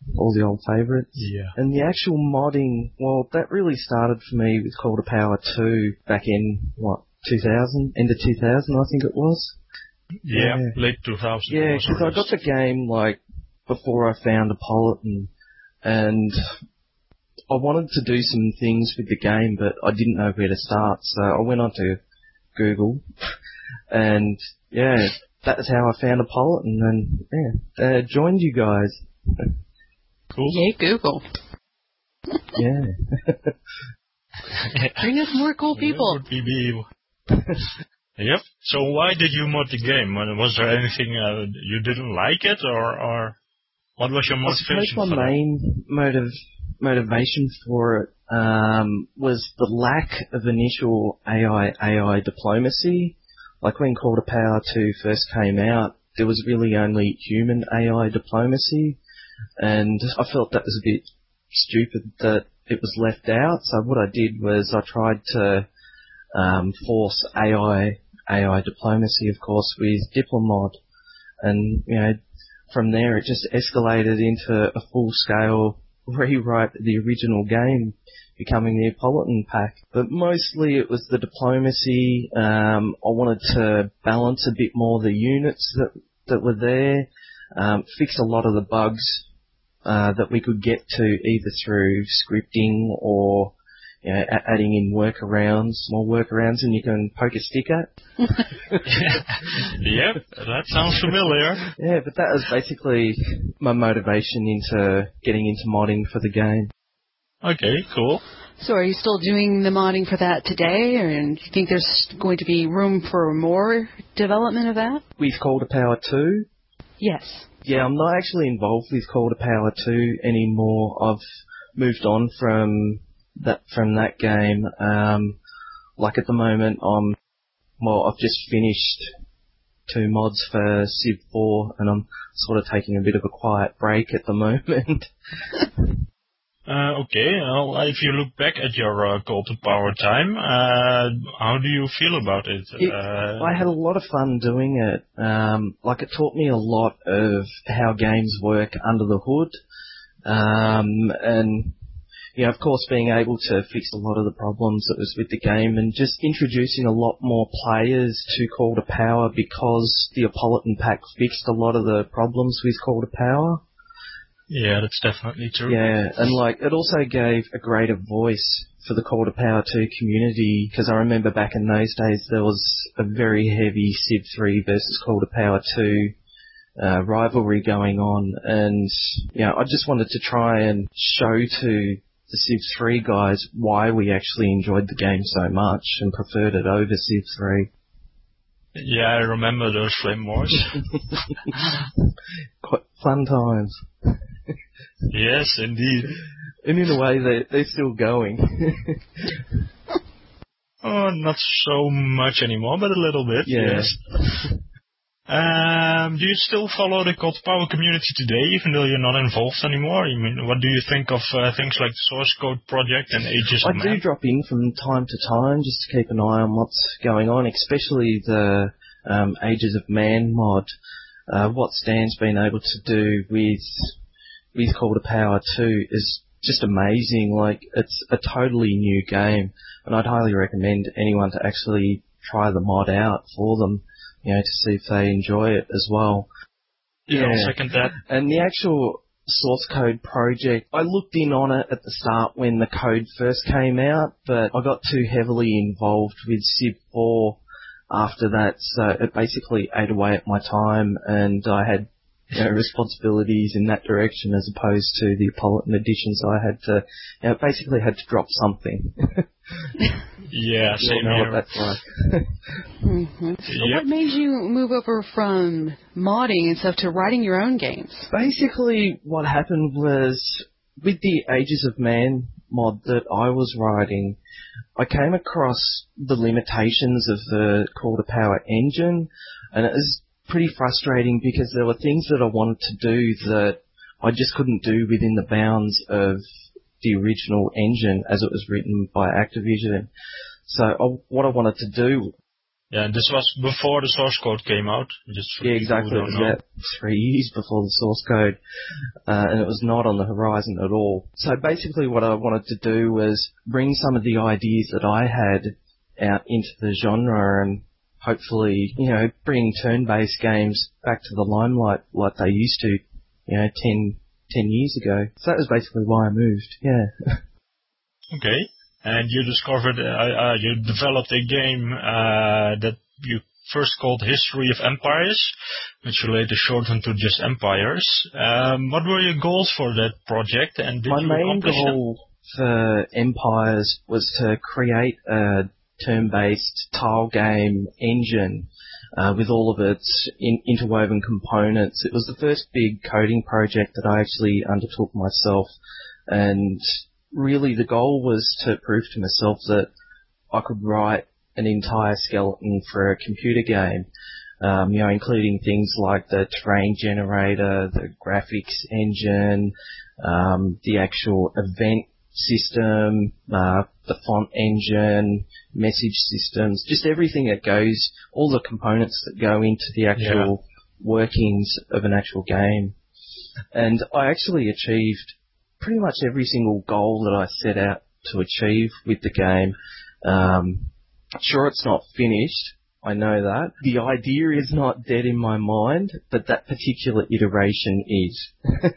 Speaker 5: all the old favourites.
Speaker 4: Yeah.
Speaker 5: And the actual modding, well, that really started for me with Call to Power two back in, what, two thousand? End of two thousand, I think it was.
Speaker 4: Yeah,
Speaker 5: Yeah.
Speaker 4: late two thousand.
Speaker 5: Yeah, because I got the game, like, before I found Apolitan, and I wanted to do some things with the game, but I didn't know where to start, so I went onto Google, and, yeah, that's how I found Apolitan, and, yeah, uh, joined you guys.
Speaker 4: Cool.
Speaker 3: Yay, Google.
Speaker 5: Yeah.
Speaker 3: Bring us more cool people.
Speaker 4: Yeah, would be Yep. So why did you mod the game? Was there anything uh, you didn't like it, or, or what was your motivation
Speaker 5: I suppose
Speaker 4: for
Speaker 5: my
Speaker 4: that?
Speaker 5: main motive, motivation for it um, was the lack of initial A I A I diplomacy. Like when Call to Power two first came out, there was really only human A I diplomacy, and I felt that was a bit stupid that it was left out. So what I did was I tried to um, force A I A I diplomacy, of course, with Diplomod, and you know, from there it just escalated into a full-scale rewrite of the original game, becoming the Apolitan pack. But mostly it was the diplomacy. Um, I wanted to balance a bit more the units that that were there, um, fix a lot of the bugs uh, that we could get to either through scripting or you know, a- adding in workarounds, more workarounds than you can poke a stick at.
Speaker 4: Yep, that sounds familiar.
Speaker 5: Yeah, but that was basically my motivation into getting into modding for the game.
Speaker 4: Okay, cool.
Speaker 3: So are you still doing the modding for that today, or do you think there's going to be room for more development of that?
Speaker 5: With Call to Power two?
Speaker 3: Yes.
Speaker 5: Yeah, I'm not actually involved with Call to Power two anymore. I've moved on from that from that game. Um, like at the moment, I'm well, I've just finished two mods for Civ four, and I'm sort of taking a bit of a quiet break at the moment.
Speaker 4: Uh, okay, well, if you look back at your uh, Call to Power time, uh, how do you feel about it?
Speaker 5: it
Speaker 4: uh,
Speaker 5: I had a lot of fun doing it. Um, like it taught me a lot of how games work under the hood, um, and you know, of course, being able to fix a lot of the problems that was with the game, and just introducing a lot more players to Call to Power because the Apolitan pack fixed a lot of the problems with Call to Power.
Speaker 4: Yeah, that's definitely true.
Speaker 5: Yeah, and like it also gave a greater voice for the Call to Power two community, because I remember back in those days there was a very heavy Civ three versus Call to Power two uh, rivalry going on, and you know, I just wanted to try and show to the Civ three guys why we actually enjoyed the game so much and preferred it over Civ three.
Speaker 4: Yeah, I remember those flame wars.
Speaker 5: Quite fun times.
Speaker 4: Yes, indeed.
Speaker 5: And in a way, they, they're still going.
Speaker 4: Oh, not so much anymore, but a little bit,
Speaker 5: Yeah.
Speaker 4: yes. Um, do you still follow the Call to Power community today, even though you're not involved anymore? I mean, what do you think of uh, things like the Source Code Project and Ages
Speaker 5: I
Speaker 4: of
Speaker 5: do
Speaker 4: Man?
Speaker 5: drop in from time to time just to keep an eye on what's going on, especially the um, Ages of Man mod. Uh, what Stan's been able to do with with Call to Power two is just amazing. Like, it's a totally new game, and I'd highly recommend anyone to actually try the mod out for them, you know, to see if they enjoy it as well.
Speaker 4: Yeah,
Speaker 5: Yeah.
Speaker 4: I'll second that.
Speaker 5: And the actual Source Code Project, I looked in on it at the start when the code first came out, but I got too heavily involved with Civ four after that, so it basically ate away at my time, and I had you know, responsibilities in that direction as opposed to the Apolitan edition, so I had to, you know, basically had to drop something.
Speaker 4: Yeah,
Speaker 5: You
Speaker 4: same
Speaker 5: know
Speaker 4: here.
Speaker 5: what that's like.
Speaker 3: Mm-hmm. So
Speaker 4: Yep.
Speaker 3: what made you move over from modding and stuff to writing your own games?
Speaker 5: Basically, what happened was, with the Ages of Man mod that I was writing, I came across the limitations of the Call to Power engine, and it was pretty frustrating because there were things that I wanted to do that I just couldn't do within the bounds of the original engine as it was written by Activision. So I, what I wanted to do
Speaker 4: Yeah, and this was before the source code came out. Just for
Speaker 5: Yeah,
Speaker 4: people
Speaker 5: exactly.
Speaker 4: who
Speaker 5: It
Speaker 4: don't
Speaker 5: was
Speaker 4: know.
Speaker 5: about three years before the source code, uh, and it was not on the horizon at all. So basically what I wanted to do was bring some of the ideas that I had out into the genre and hopefully, you know, bring turn-based games back to the limelight like they used to, you know, ten, ten years ago. So that was basically why I moved, yeah.
Speaker 4: Okay. And you discovered, uh, uh, you developed a game uh, that you first called History of Empires, which you later shortened to just Empires. Um, what were your goals for that project, and did
Speaker 5: My
Speaker 4: you
Speaker 5: main
Speaker 4: accomplish them?
Speaker 5: goal for Empires was to create a turn-based tile game engine uh, with all of its in- interwoven components. It was the first big coding project that I actually undertook myself, and really the goal was to prove to myself that I could write an entire skeleton for a computer game, um, you know, including things like the terrain generator, the graphics engine, um, the actual event system, uh, the font engine, message systems, just everything that goes, all the components that go into the actual yeah. workings of an actual game. And I actually achieved pretty much every single goal that I set out to achieve with the game. Um, sure, it's not finished. I know that. The idea is not dead in my mind, but that particular iteration is.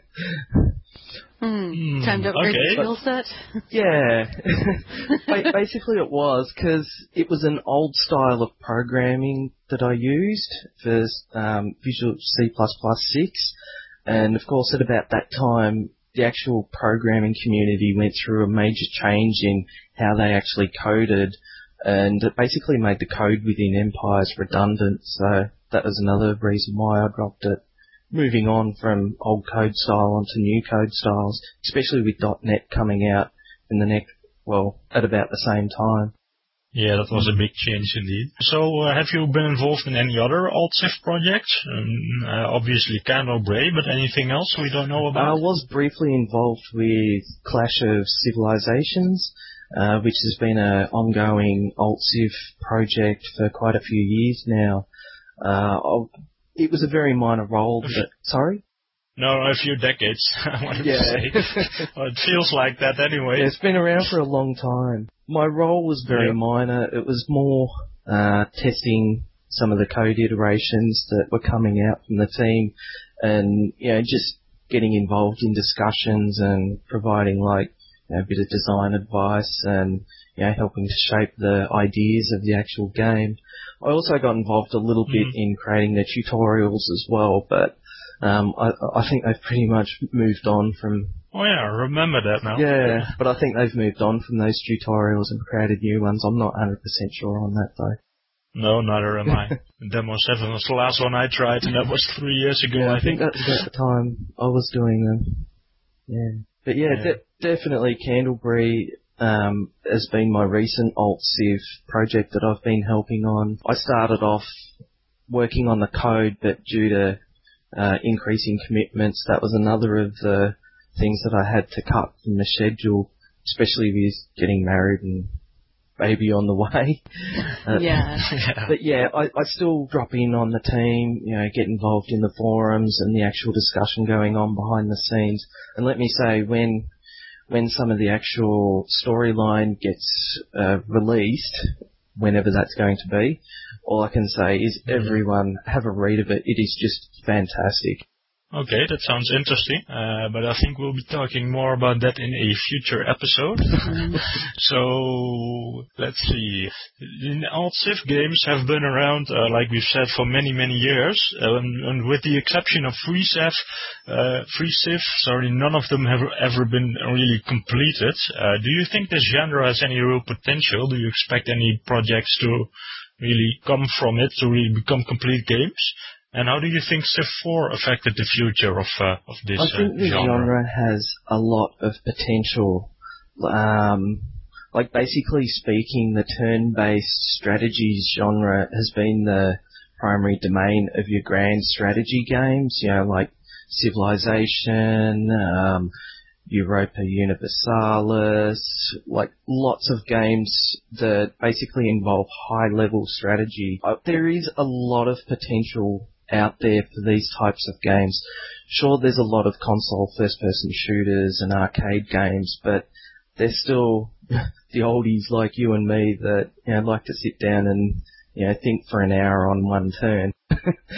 Speaker 3: Hmm. Time to upgrade
Speaker 4: okay.
Speaker 3: the skill set?
Speaker 5: Yeah. Basically it was, because it was an old style of programming that I used for um, Visual C plus plus six. And of course at about that time, the actual programming community went through a major change in how they actually coded, and it basically made the code within Empires redundant, so that was another reason why I dropped it. Moving on from old code style onto new code styles, especially with dot net coming out in the next, well, at about the same time.
Speaker 4: Yeah, that was a big change indeed. So, uh, have you been involved in any other Alt-Civ projects? Um, uh, obviously Candle Bray, but anything else we don't know about?
Speaker 5: I was briefly involved with Clash of Civilizations, uh, which has been an ongoing Alt-Civ project for quite a few years now. Uh, it was a very minor role, but, sorry?
Speaker 4: No, a few decades, I wanted
Speaker 5: yeah.
Speaker 4: to say. Well, it feels like that anyway.
Speaker 5: Yeah, it's been around for a long time. My role was very yeah. minor. It was more uh, testing some of the code iterations that were coming out from the team, and you know, just getting involved in discussions and providing like you know, a bit of design advice and you know, helping to shape the ideas of the actual game. I also got involved a little mm-hmm. bit in creating the tutorials as well, but Um, I, I think they've pretty much moved on from...
Speaker 4: Oh yeah, I remember that now.
Speaker 5: Yeah, but I think they've moved on from those tutorials and created new ones. I'm not one hundred percent sure on that though.
Speaker 4: No, neither am I. Demo seven was the last one I tried, and that was three years ago,
Speaker 5: yeah,
Speaker 4: I,
Speaker 5: I think.
Speaker 4: think.
Speaker 5: That's about the time I was doing them. Yeah. But yeah, yeah. De- definitely Candleberry um, has been my recent Alt-Civ project that I've been helping on. I started off working on the code, but due to Uh, increasing commitments, that was another of the things that I had to cut from the schedule, especially with getting married and baby on the way. Uh,
Speaker 3: yeah.
Speaker 5: But yeah, I, I still drop in on the team, you know, get involved in the forums and the actual discussion going on behind the scenes. And let me say, when when some of the actual storyline gets uh, released, whenever that's going to be, all I can say is everyone have a read of it. It is just fantastic.
Speaker 4: Okay, that sounds interesting, uh, but I think we'll be talking more about that in a future episode. So, let's see. The Alt-Civ games have been around, uh, like we've said, for many, many years, um, and with the exception of FreeCiv, uh, FreeCiv, sorry, none of them have ever been really completed. Uh, do you think this genre has any real potential? Do you expect any projects to really come from it, to really become complete games? And how do you think Civ four affected the future of uh, of this
Speaker 5: I think
Speaker 4: uh,
Speaker 5: the
Speaker 4: genre?
Speaker 5: genre has a lot of potential. Um, like basically speaking, the turn-based strategies genre has been the primary domain of your grand strategy games. You know, like Civilization, um, Europa Universalis, like lots of games that basically involve high-level strategy. Uh, there is a lot of potential out there for these types of games. Sure, there's a lot of console first-person shooters and arcade games, but they're still the oldies like you and me that, you know, like to sit down and, you know, think for an hour on one turn. uh,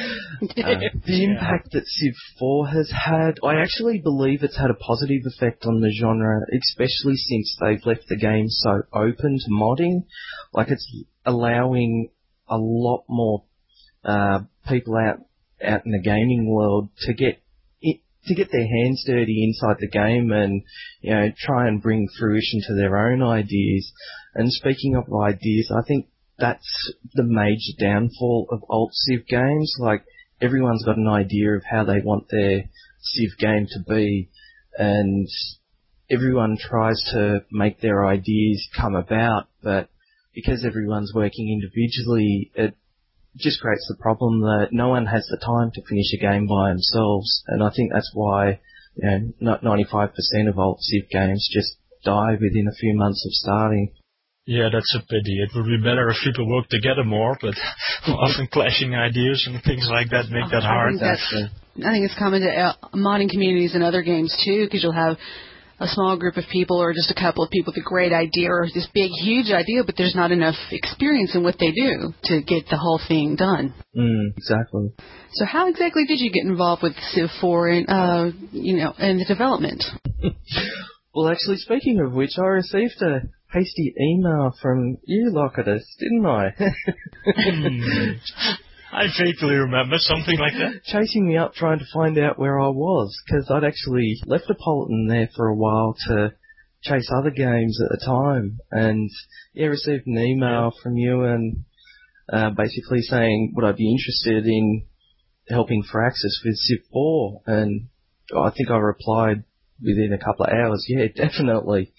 Speaker 5: the impact that Civ four has had, I actually believe it's had a positive effect on the genre, especially since they've left the game so open to modding. Like, it's allowing a lot more uh, people out out in the gaming world to get it, to get their hands dirty inside the game and, you know, try and bring fruition to their own ideas. And speaking of ideas, I think that's the major downfall of alt Civ games. Like, everyone's got an idea of how they want their Civ game to be, and everyone tries to make their ideas come about, but because everyone's working individually, it just creates the problem that no one has the time to finish a game by themselves. And I think that's why, you know, ninety-five percent of alt Civ games just die within a few months of starting.
Speaker 4: Yeah, that's a pity. It would be better if people work together more, but often clashing ideas and things like that make that
Speaker 3: I
Speaker 4: hard.
Speaker 3: Think that's, I think it's common to uh, modding communities and other games too, because you'll have a small group of people or just a couple of people with a great idea or this big, huge idea, but there's not enough experience in what they do to get the whole thing done.
Speaker 5: Mm, exactly.
Speaker 3: So how exactly did you get involved with Civ four and, uh, you know, and the development?
Speaker 5: Well, actually, speaking of which, I received a hasty email from you, Locatus, didn't I?
Speaker 4: hmm. I vaguely remember something like that.
Speaker 5: Chasing me up trying to find out where I was, because I'd actually left Apolitan there for a while to chase other games at the time, and yeah, received an email from you and uh, basically saying would I be interested in helping Firaxis with Civ four, and I think I replied within a couple of hours, yeah, definitely.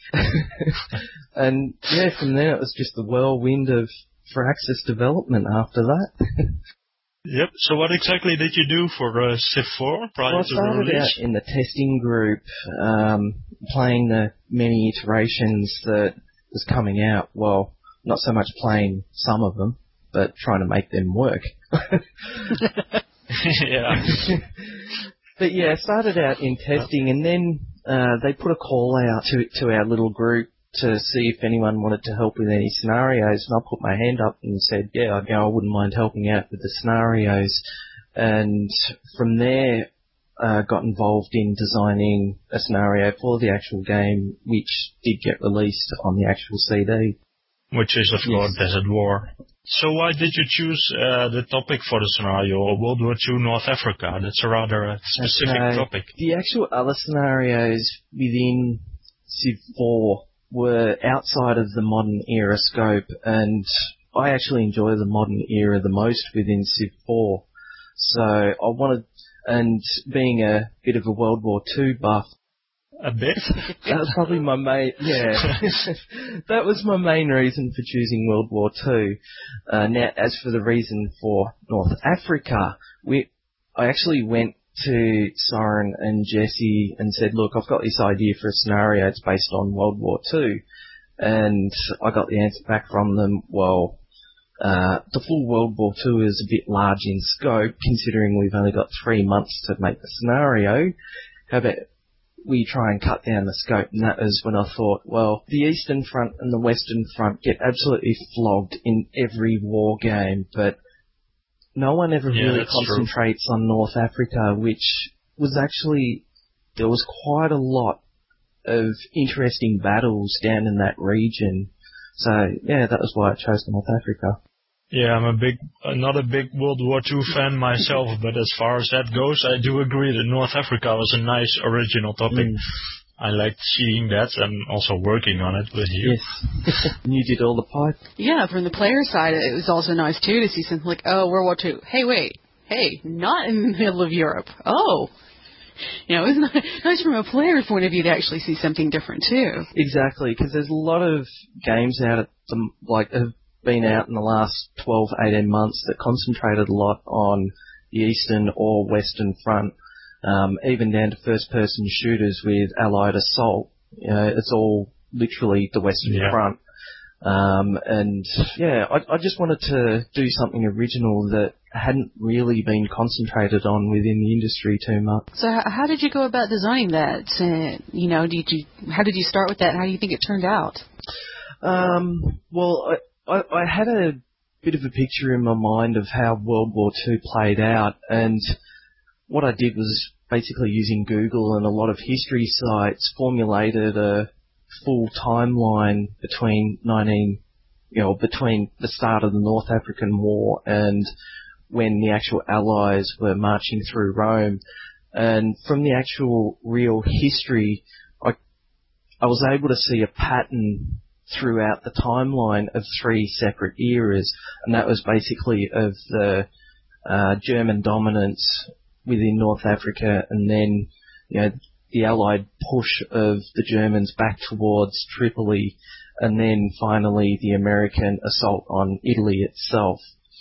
Speaker 5: And yeah, from there it was just the whirlwind of Firaxis development after that.
Speaker 4: Yep. So what exactly did you do for uh, Civ four prior
Speaker 5: well,
Speaker 4: to the
Speaker 5: I started
Speaker 4: release?
Speaker 5: out in the testing group, um, playing the many iterations that was coming out. Well, not so much playing some of them, but trying to make them work.
Speaker 4: Yeah.
Speaker 5: But yeah, I started out in testing, and then uh, they put a call out to to our little group to see if anyone wanted to help with any scenarios, and I put my hand up and said, yeah, I, I wouldn't mind helping out with the scenarios. And from there, uh, got involved in designing a scenario for the actual game, which did get released on the actual C D.
Speaker 4: Which is, of
Speaker 5: Yes.
Speaker 4: course, Desert War. So why did you choose uh, the topic for the scenario, World War Two North Africa? That's a rather uh, specific
Speaker 5: Okay.
Speaker 4: topic.
Speaker 5: The actual other scenarios within Civ four were outside of the modern era scope, and I actually enjoy the modern era the most within Civ four. So I wanted, and being a bit of a World War Two buff,
Speaker 4: A bit?
Speaker 5: that was probably my main, yeah, that was my main reason for choosing World War Two. Uh, now, as for the reason for North Africa, we, I actually went to Soren and Jesse and said, look, I've got this idea for a scenario, it's based on World War Two. And I got the answer back from them, well, uh, the full World War Two is a bit large in scope, considering we've only got three months to make the scenario. How about we try and cut down the scope? And that was when I thought, well, the Eastern Front and the Western Front get absolutely flogged in every war game, but no one ever
Speaker 4: Yeah,
Speaker 5: really
Speaker 4: that's
Speaker 5: concentrates on North Africa, which was actually, there was quite a lot of interesting battles down in that region. So, yeah, that was why I chose North Africa.
Speaker 4: Yeah, I'm a big, uh, not a big World War Two fan myself, but as far as that goes, I do agree that North Africa was a nice original topic.
Speaker 5: Mm.
Speaker 4: I liked seeing that and also working on it with you.
Speaker 5: Yes. And you did all the pipe.
Speaker 3: Yeah, from the player side, it was also nice, too, to see something like, oh, World War Two. Hey, wait. Hey, not in the middle of Europe. Oh. You know, it's not, nice from a player's point of view to actually see something different, too.
Speaker 5: Exactly, because there's a lot of games out at the, like, have been out in the last twelve, eighteen months that concentrated a lot on the Eastern or Western Front. um, even down to first-person shooters with Allied Assault. You know, it's all literally the Western
Speaker 4: Yeah.
Speaker 5: Front. Um, and yeah, I, I just wanted to do something original that hadn't really been concentrated on within the industry too much.
Speaker 3: So h- how did you go about designing that? Uh, you know, did you, how did you start with that? And how do you think it turned out?
Speaker 5: Um, well, I, I, I had a bit of a picture in my mind of how World War Two played out, and what I did was basically using Google and a lot of history sites formulated a full timeline between nineteen, you know, between the start of the North African War and when the actual Allies were marching through Rome. And from the actual real history, I, I was able to see a pattern throughout the timeline of three separate eras, and that was basically of the uh, German dominance within North Africa, and then, you know, the Allied push of the Germans back towards Tripoli, and then finally the American assault on Italy itself.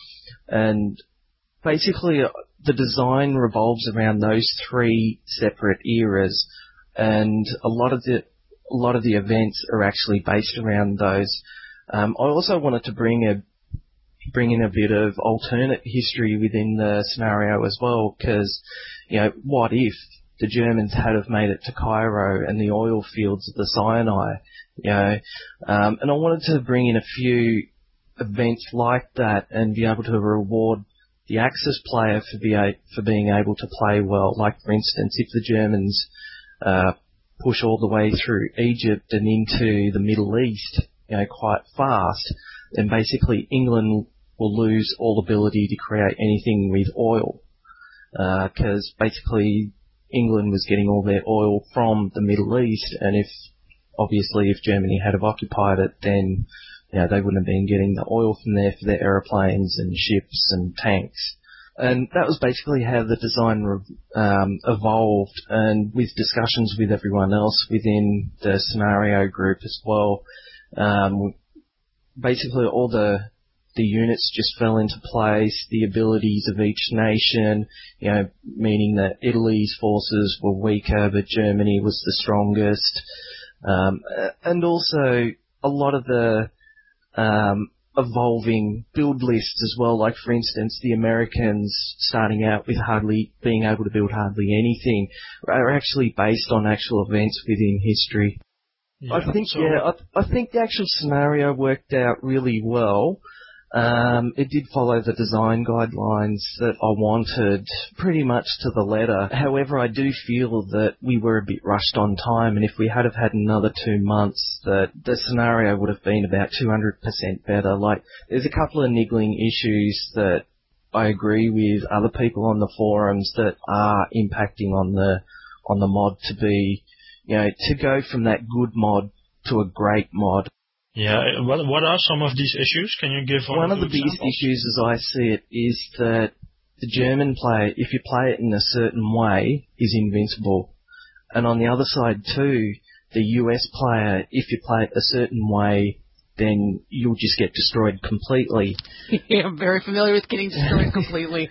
Speaker 5: And basically the design revolves around those three separate eras, and a lot of the a lot of the events are actually based around those. Um, I also wanted to bring a bring in a bit of alternate history within the scenario as well, because, you know, what if the Germans had have made it to Cairo and the oil fields of the Sinai, you know, um, and I wanted to bring in a few events like that and be able to reward the Axis player for be a, for being able to play well. Like, for instance, if the Germans uh, push all the way through Egypt and into the Middle East, you know, quite fast, then basically England will lose all ability to create anything with oil, because uh, basically England was getting all their oil from the Middle East, and if, obviously, if Germany had have occupied it, then, you know, they wouldn't have been getting the oil from there for their aeroplanes and ships and tanks. And that was basically how the design um, evolved, and with discussions with everyone else within the scenario group as well. Um, basically all the the units just fell into place, the abilities of each nation, you know, meaning that Italy's forces were weaker, but Germany was the strongest. Um, and also a lot of the um, evolving build lists as well, like, for instance, the Americans starting out with hardly being able to build hardly anything are actually based on actual events within history. Yeah, I think, so yeah, I, I think the actual scenario worked out really well. Um, it did follow the design guidelines that I wanted pretty much to the letter. However, I do feel that we were a bit rushed on time, and if we had have had another two months, that the scenario would have been about two hundred percent better. Like, there's a couple of niggling issues that I agree with other people on the forums that are impacting on the on the mod to be, you know, to go from that good mod to a great mod.
Speaker 4: Yeah, what what are some of these issues? Can you give one,
Speaker 5: one of the
Speaker 4: examples?
Speaker 5: biggest issues, as I see it, is that the German player, if you play it in a certain way, is invincible. And on the other side too, the U S player, if you play it a certain way, then you'll just get destroyed completely.
Speaker 3: Yeah, I'm very familiar with getting destroyed completely.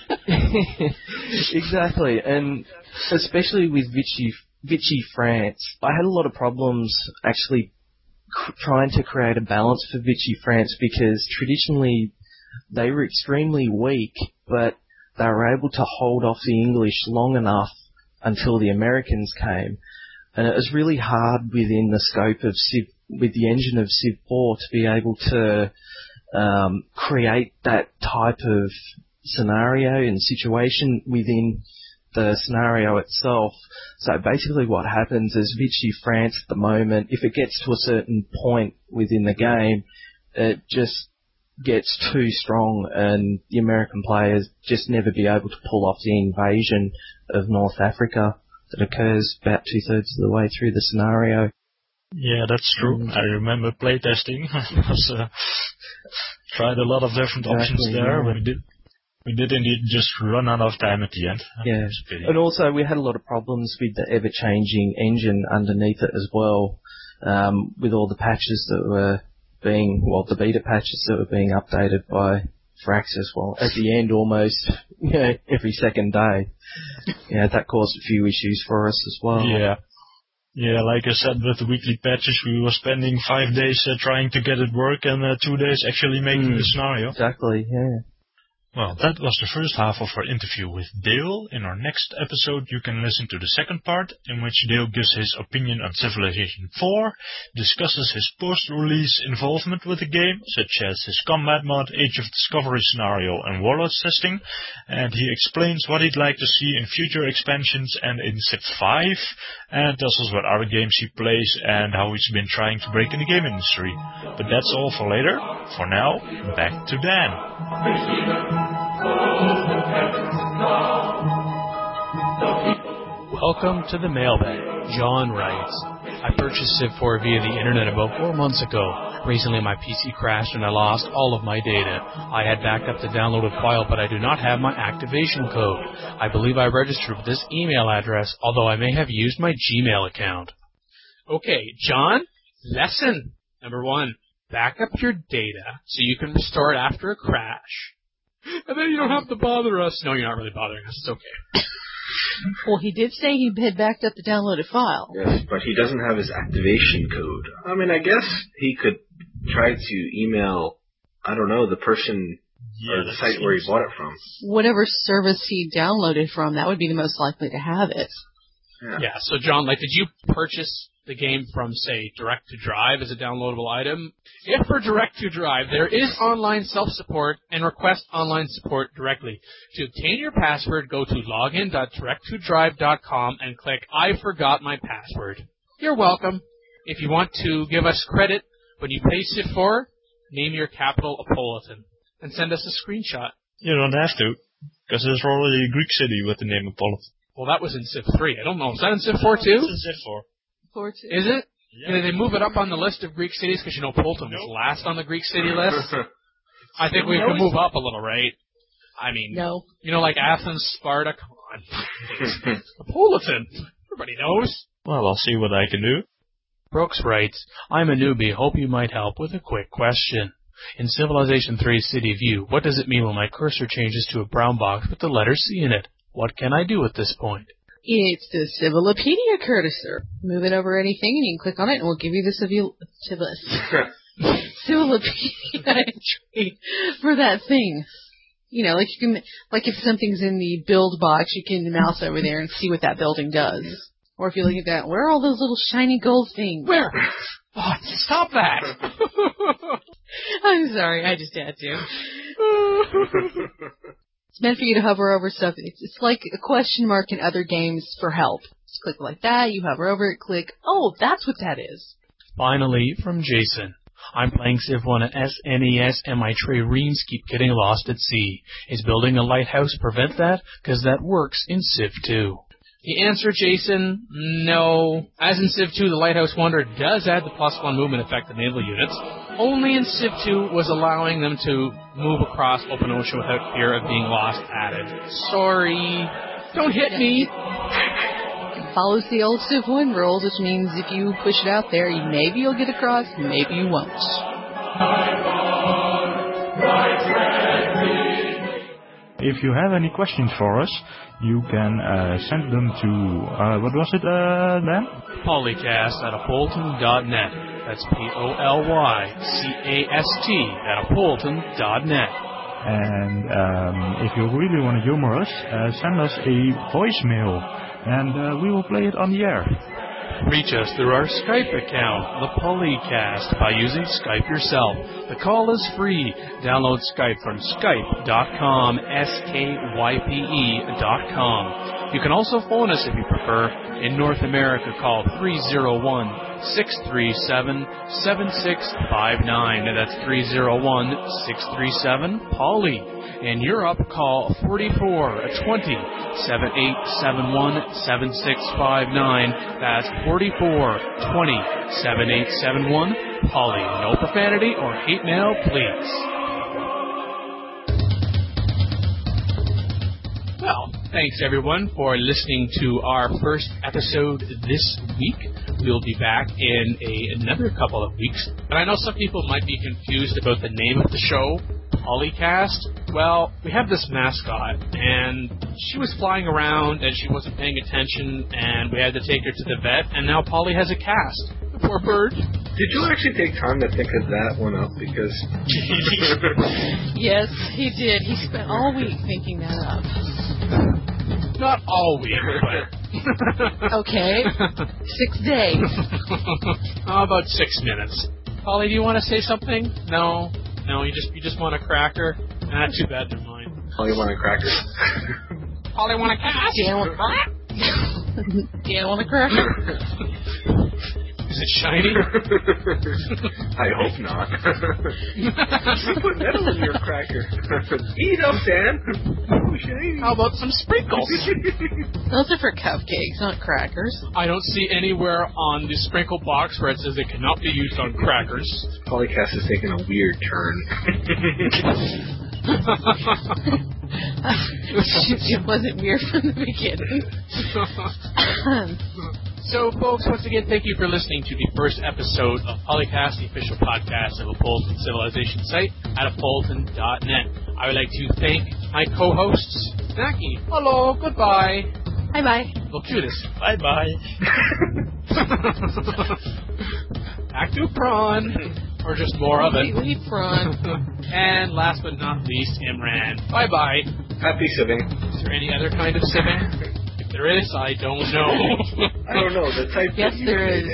Speaker 5: Exactly, and especially with Vichy, Vichy France, I had a lot of problems actually trying to create a balance for Vichy France, because traditionally they were extremely weak, but they were able to hold off the English long enough until the Americans came. And it was really hard within the scope of Civ, with the engine of Civ four, to be able to um, create that type of scenario and situation within the scenario itself. So basically what happens is Vichy France at the moment, if it gets to a certain point within the game, it just gets too strong, and the American players just never be able to pull off the invasion of North Africa that occurs about two-thirds of the way through the scenario.
Speaker 4: Yeah, that's true. I remember playtesting. I was, uh, tried a lot of different
Speaker 5: exactly,
Speaker 4: options there.
Speaker 5: Yeah.
Speaker 4: We did We did indeed just run out of time at the end.
Speaker 5: Yeah, and also we had a lot of problems with the ever-changing engine underneath it as well, um, with all the patches that were being, well, the beta patches that were being updated by Firaxis, well, at the end almost you know, every second day. Yeah, that caused a few issues for us as well.
Speaker 4: Yeah. Yeah, like I said, with the weekly patches, we were spending five days uh, trying to get it work and uh, two days actually making
Speaker 5: Mm,
Speaker 4: the scenario.
Speaker 5: Exactly, yeah.
Speaker 4: Well, that was the first half of our interview with Dale. In our next episode, you can listen to the second part, in which Dale gives his opinion on Civilization four, discusses his post-release involvement with the game, such as his combat mod, Age of Discovery scenario, and Warlords testing, and he explains what he'd like to see in future expansions and in Civ five, and tells us what other games he plays and how he's been trying to break in the game industry. But that's all for later. For now, back to Dan.
Speaker 2: Welcome to the mailbag. John writes, I purchased Civ four via the internet about four months ago. Recently my P C crashed and I lost all of my data. I had backed up the downloaded file, but I do not have my activation code. I believe I registered with this email address, although I may have used my Gmail account. Okay, John, lesson number one. Back up your data so you can restore it after a crash. And then you don't have to bother us. No, you're not really bothering us. It's okay.
Speaker 3: Well, he did say he had backed up the downloaded file.
Speaker 1: Yes, but he doesn't have his activation code. I mean, I guess he could try to email, I don't know, the person
Speaker 4: Yeah,
Speaker 1: or the site where he bought it from.
Speaker 3: Whatever service he downloaded from, that would be the most likely to have it.
Speaker 1: Yeah.
Speaker 2: Yeah, so John, like, did you purchase the game from, say, Direct to Drive as a downloadable item? If for Direct to Drive, there is online self-support and request online support directly. To obtain your password, go to login dot direct to drive dot com and click I forgot my password. You're welcome. If you want to give us credit when you pay Civ four, name your capital Apolitan and send us a screenshot.
Speaker 4: You don't have to, because there's already a Greek city with the name Apolitan.
Speaker 2: Well, that was in Civ three. I don't know. Is that in Civ four too?
Speaker 4: It's in Civ four.
Speaker 3: Four two.
Speaker 2: Is it?
Speaker 4: Yeah.
Speaker 2: Did they move it up on the list of Greek cities? Because, you know, Polton was
Speaker 4: Nope.
Speaker 2: last on the Greek city list. I think we can move up a little, right? I mean,
Speaker 3: No.
Speaker 2: you know, like Athens, Sparta, come on. Apolitan. Everybody knows.
Speaker 4: Well, I'll see what I can do.
Speaker 2: Brooks writes, I'm a newbie. Hope you might help with a quick question. In Civilization three City View, what does it mean when my cursor changes to a brown box with the letter C in it? What can I do at this point?
Speaker 3: It's the Civilopedia cursor. Move it over anything and you can click on it and we'll give you the civil, civil, Civilopedia entry for that thing. You know, like you can, like if something's in the build box, you can mouse over there and see what that building does. Or if you look at that, where are all those little shiny gold things?
Speaker 2: Where? Oh, stop that!
Speaker 3: I'm sorry, I just had to. It's meant for you to hover over stuff. It's, it's like a question mark in other games for help. Just click like that, you hover over it, click, oh, that's what that is.
Speaker 2: Finally, from Jason. I'm playing Civ one at S N E S and my triremes keep getting lost at sea. Is building a lighthouse prevent that? Because that works in Civ two. The answer, Jason, no. As in Civ two, the Lighthouse Wanderer does add the plus one movement effect to naval units. Only in Civ two was allowing them to move across open ocean without fear of being lost added. Sorry. Don't hit me.
Speaker 3: It follows the old Civ one rules, which means if you push it out there, you, maybe you'll get across, maybe you won't.
Speaker 4: If you have any questions for us, you can uh, send them to, uh, what was it, uh, Dan?
Speaker 2: Polycast at apolitan dot net. That's P O L Y C A S T at apolitan dot net.
Speaker 4: And um, if you really want to humor us, uh, send us a voicemail, and uh, we will play it on the air.
Speaker 2: Reach us through our Skype account, the Polycast, by using Skype yourself. The call is free. Download Skype from skype dot com, S K Y P E dot com. You can also phone us if you prefer. In North America, call three oh one, six three seven, seven six five nine. That's three oh one, six three seven, P O L Y. In Europe, call forty-four twenty, seven eight seven one, seven six five nine. That's forty-four twenty, seven eight seven one, P O L Y. No profanity or hate mail, please. Well, thanks everyone for listening to our first episode this week. We'll be back in a, another couple of weeks. And I know some people might be confused about the name of the show. Polycast? Well, we have this mascot, and she was flying around, and she wasn't paying attention, and we had to take her to the vet, and now Polly has a cast. The poor bird.
Speaker 1: Did you actually take time to think of that one up? Because...
Speaker 3: Yes, he did. He spent all week thinking that up.
Speaker 2: Not all week, but...
Speaker 3: Okay. Six days.
Speaker 2: How about six minutes? Polly, do you want to say something? No? No, you just you just want a cracker? Not too bad, never mind.
Speaker 1: Polly want a cracker.
Speaker 2: Polly want a cracker?
Speaker 3: Dan want a cracker? Dan want a cracker?
Speaker 2: Is it shiny?
Speaker 1: I hope not. You put metal in your cracker. Eat up, Dan. Oh, shiny.
Speaker 2: How about some sprinkles?
Speaker 3: Those are for cupcakes, not crackers.
Speaker 2: I don't see anywhere on the sprinkle box where it says it cannot be used on crackers.
Speaker 1: Polycast is taking a weird turn.
Speaker 3: It wasn't weird from the beginning.
Speaker 2: So, folks, once again, thank you for listening to the first episode of Polycast, the official podcast of Appleton Civilization site at Appleton dot net. I would like to thank my co-hosts, Naki. Hello, goodbye.
Speaker 3: Bye-bye.
Speaker 2: Well, cue this.
Speaker 4: Bye-bye.
Speaker 2: Back to prawn. Or just more of it.
Speaker 3: We need prawn.
Speaker 2: And last but not least, Imran. Bye-bye.
Speaker 1: Happy sieving.
Speaker 2: Is there any other kind of sieving? If there is, I don't know.
Speaker 1: I don't know. The type
Speaker 3: Yes,
Speaker 1: that you
Speaker 3: there
Speaker 1: did
Speaker 3: is.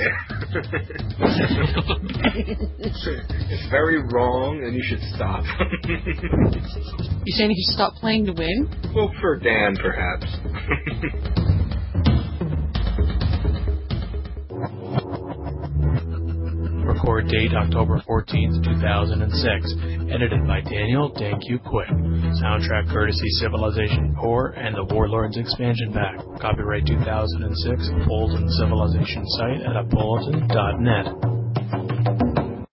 Speaker 1: there. It's very wrong, and you should stop.
Speaker 3: You saying you should stop playing to win?
Speaker 1: Well, for Dan, perhaps.
Speaker 2: Record date October fourteenth, two thousand six. Edited by Daniel Thank You Quick. Soundtrack courtesy Civilization four and the Warlords expansion pack. Copyright two thousand six. Appleton Civilization site at Appleton dot net.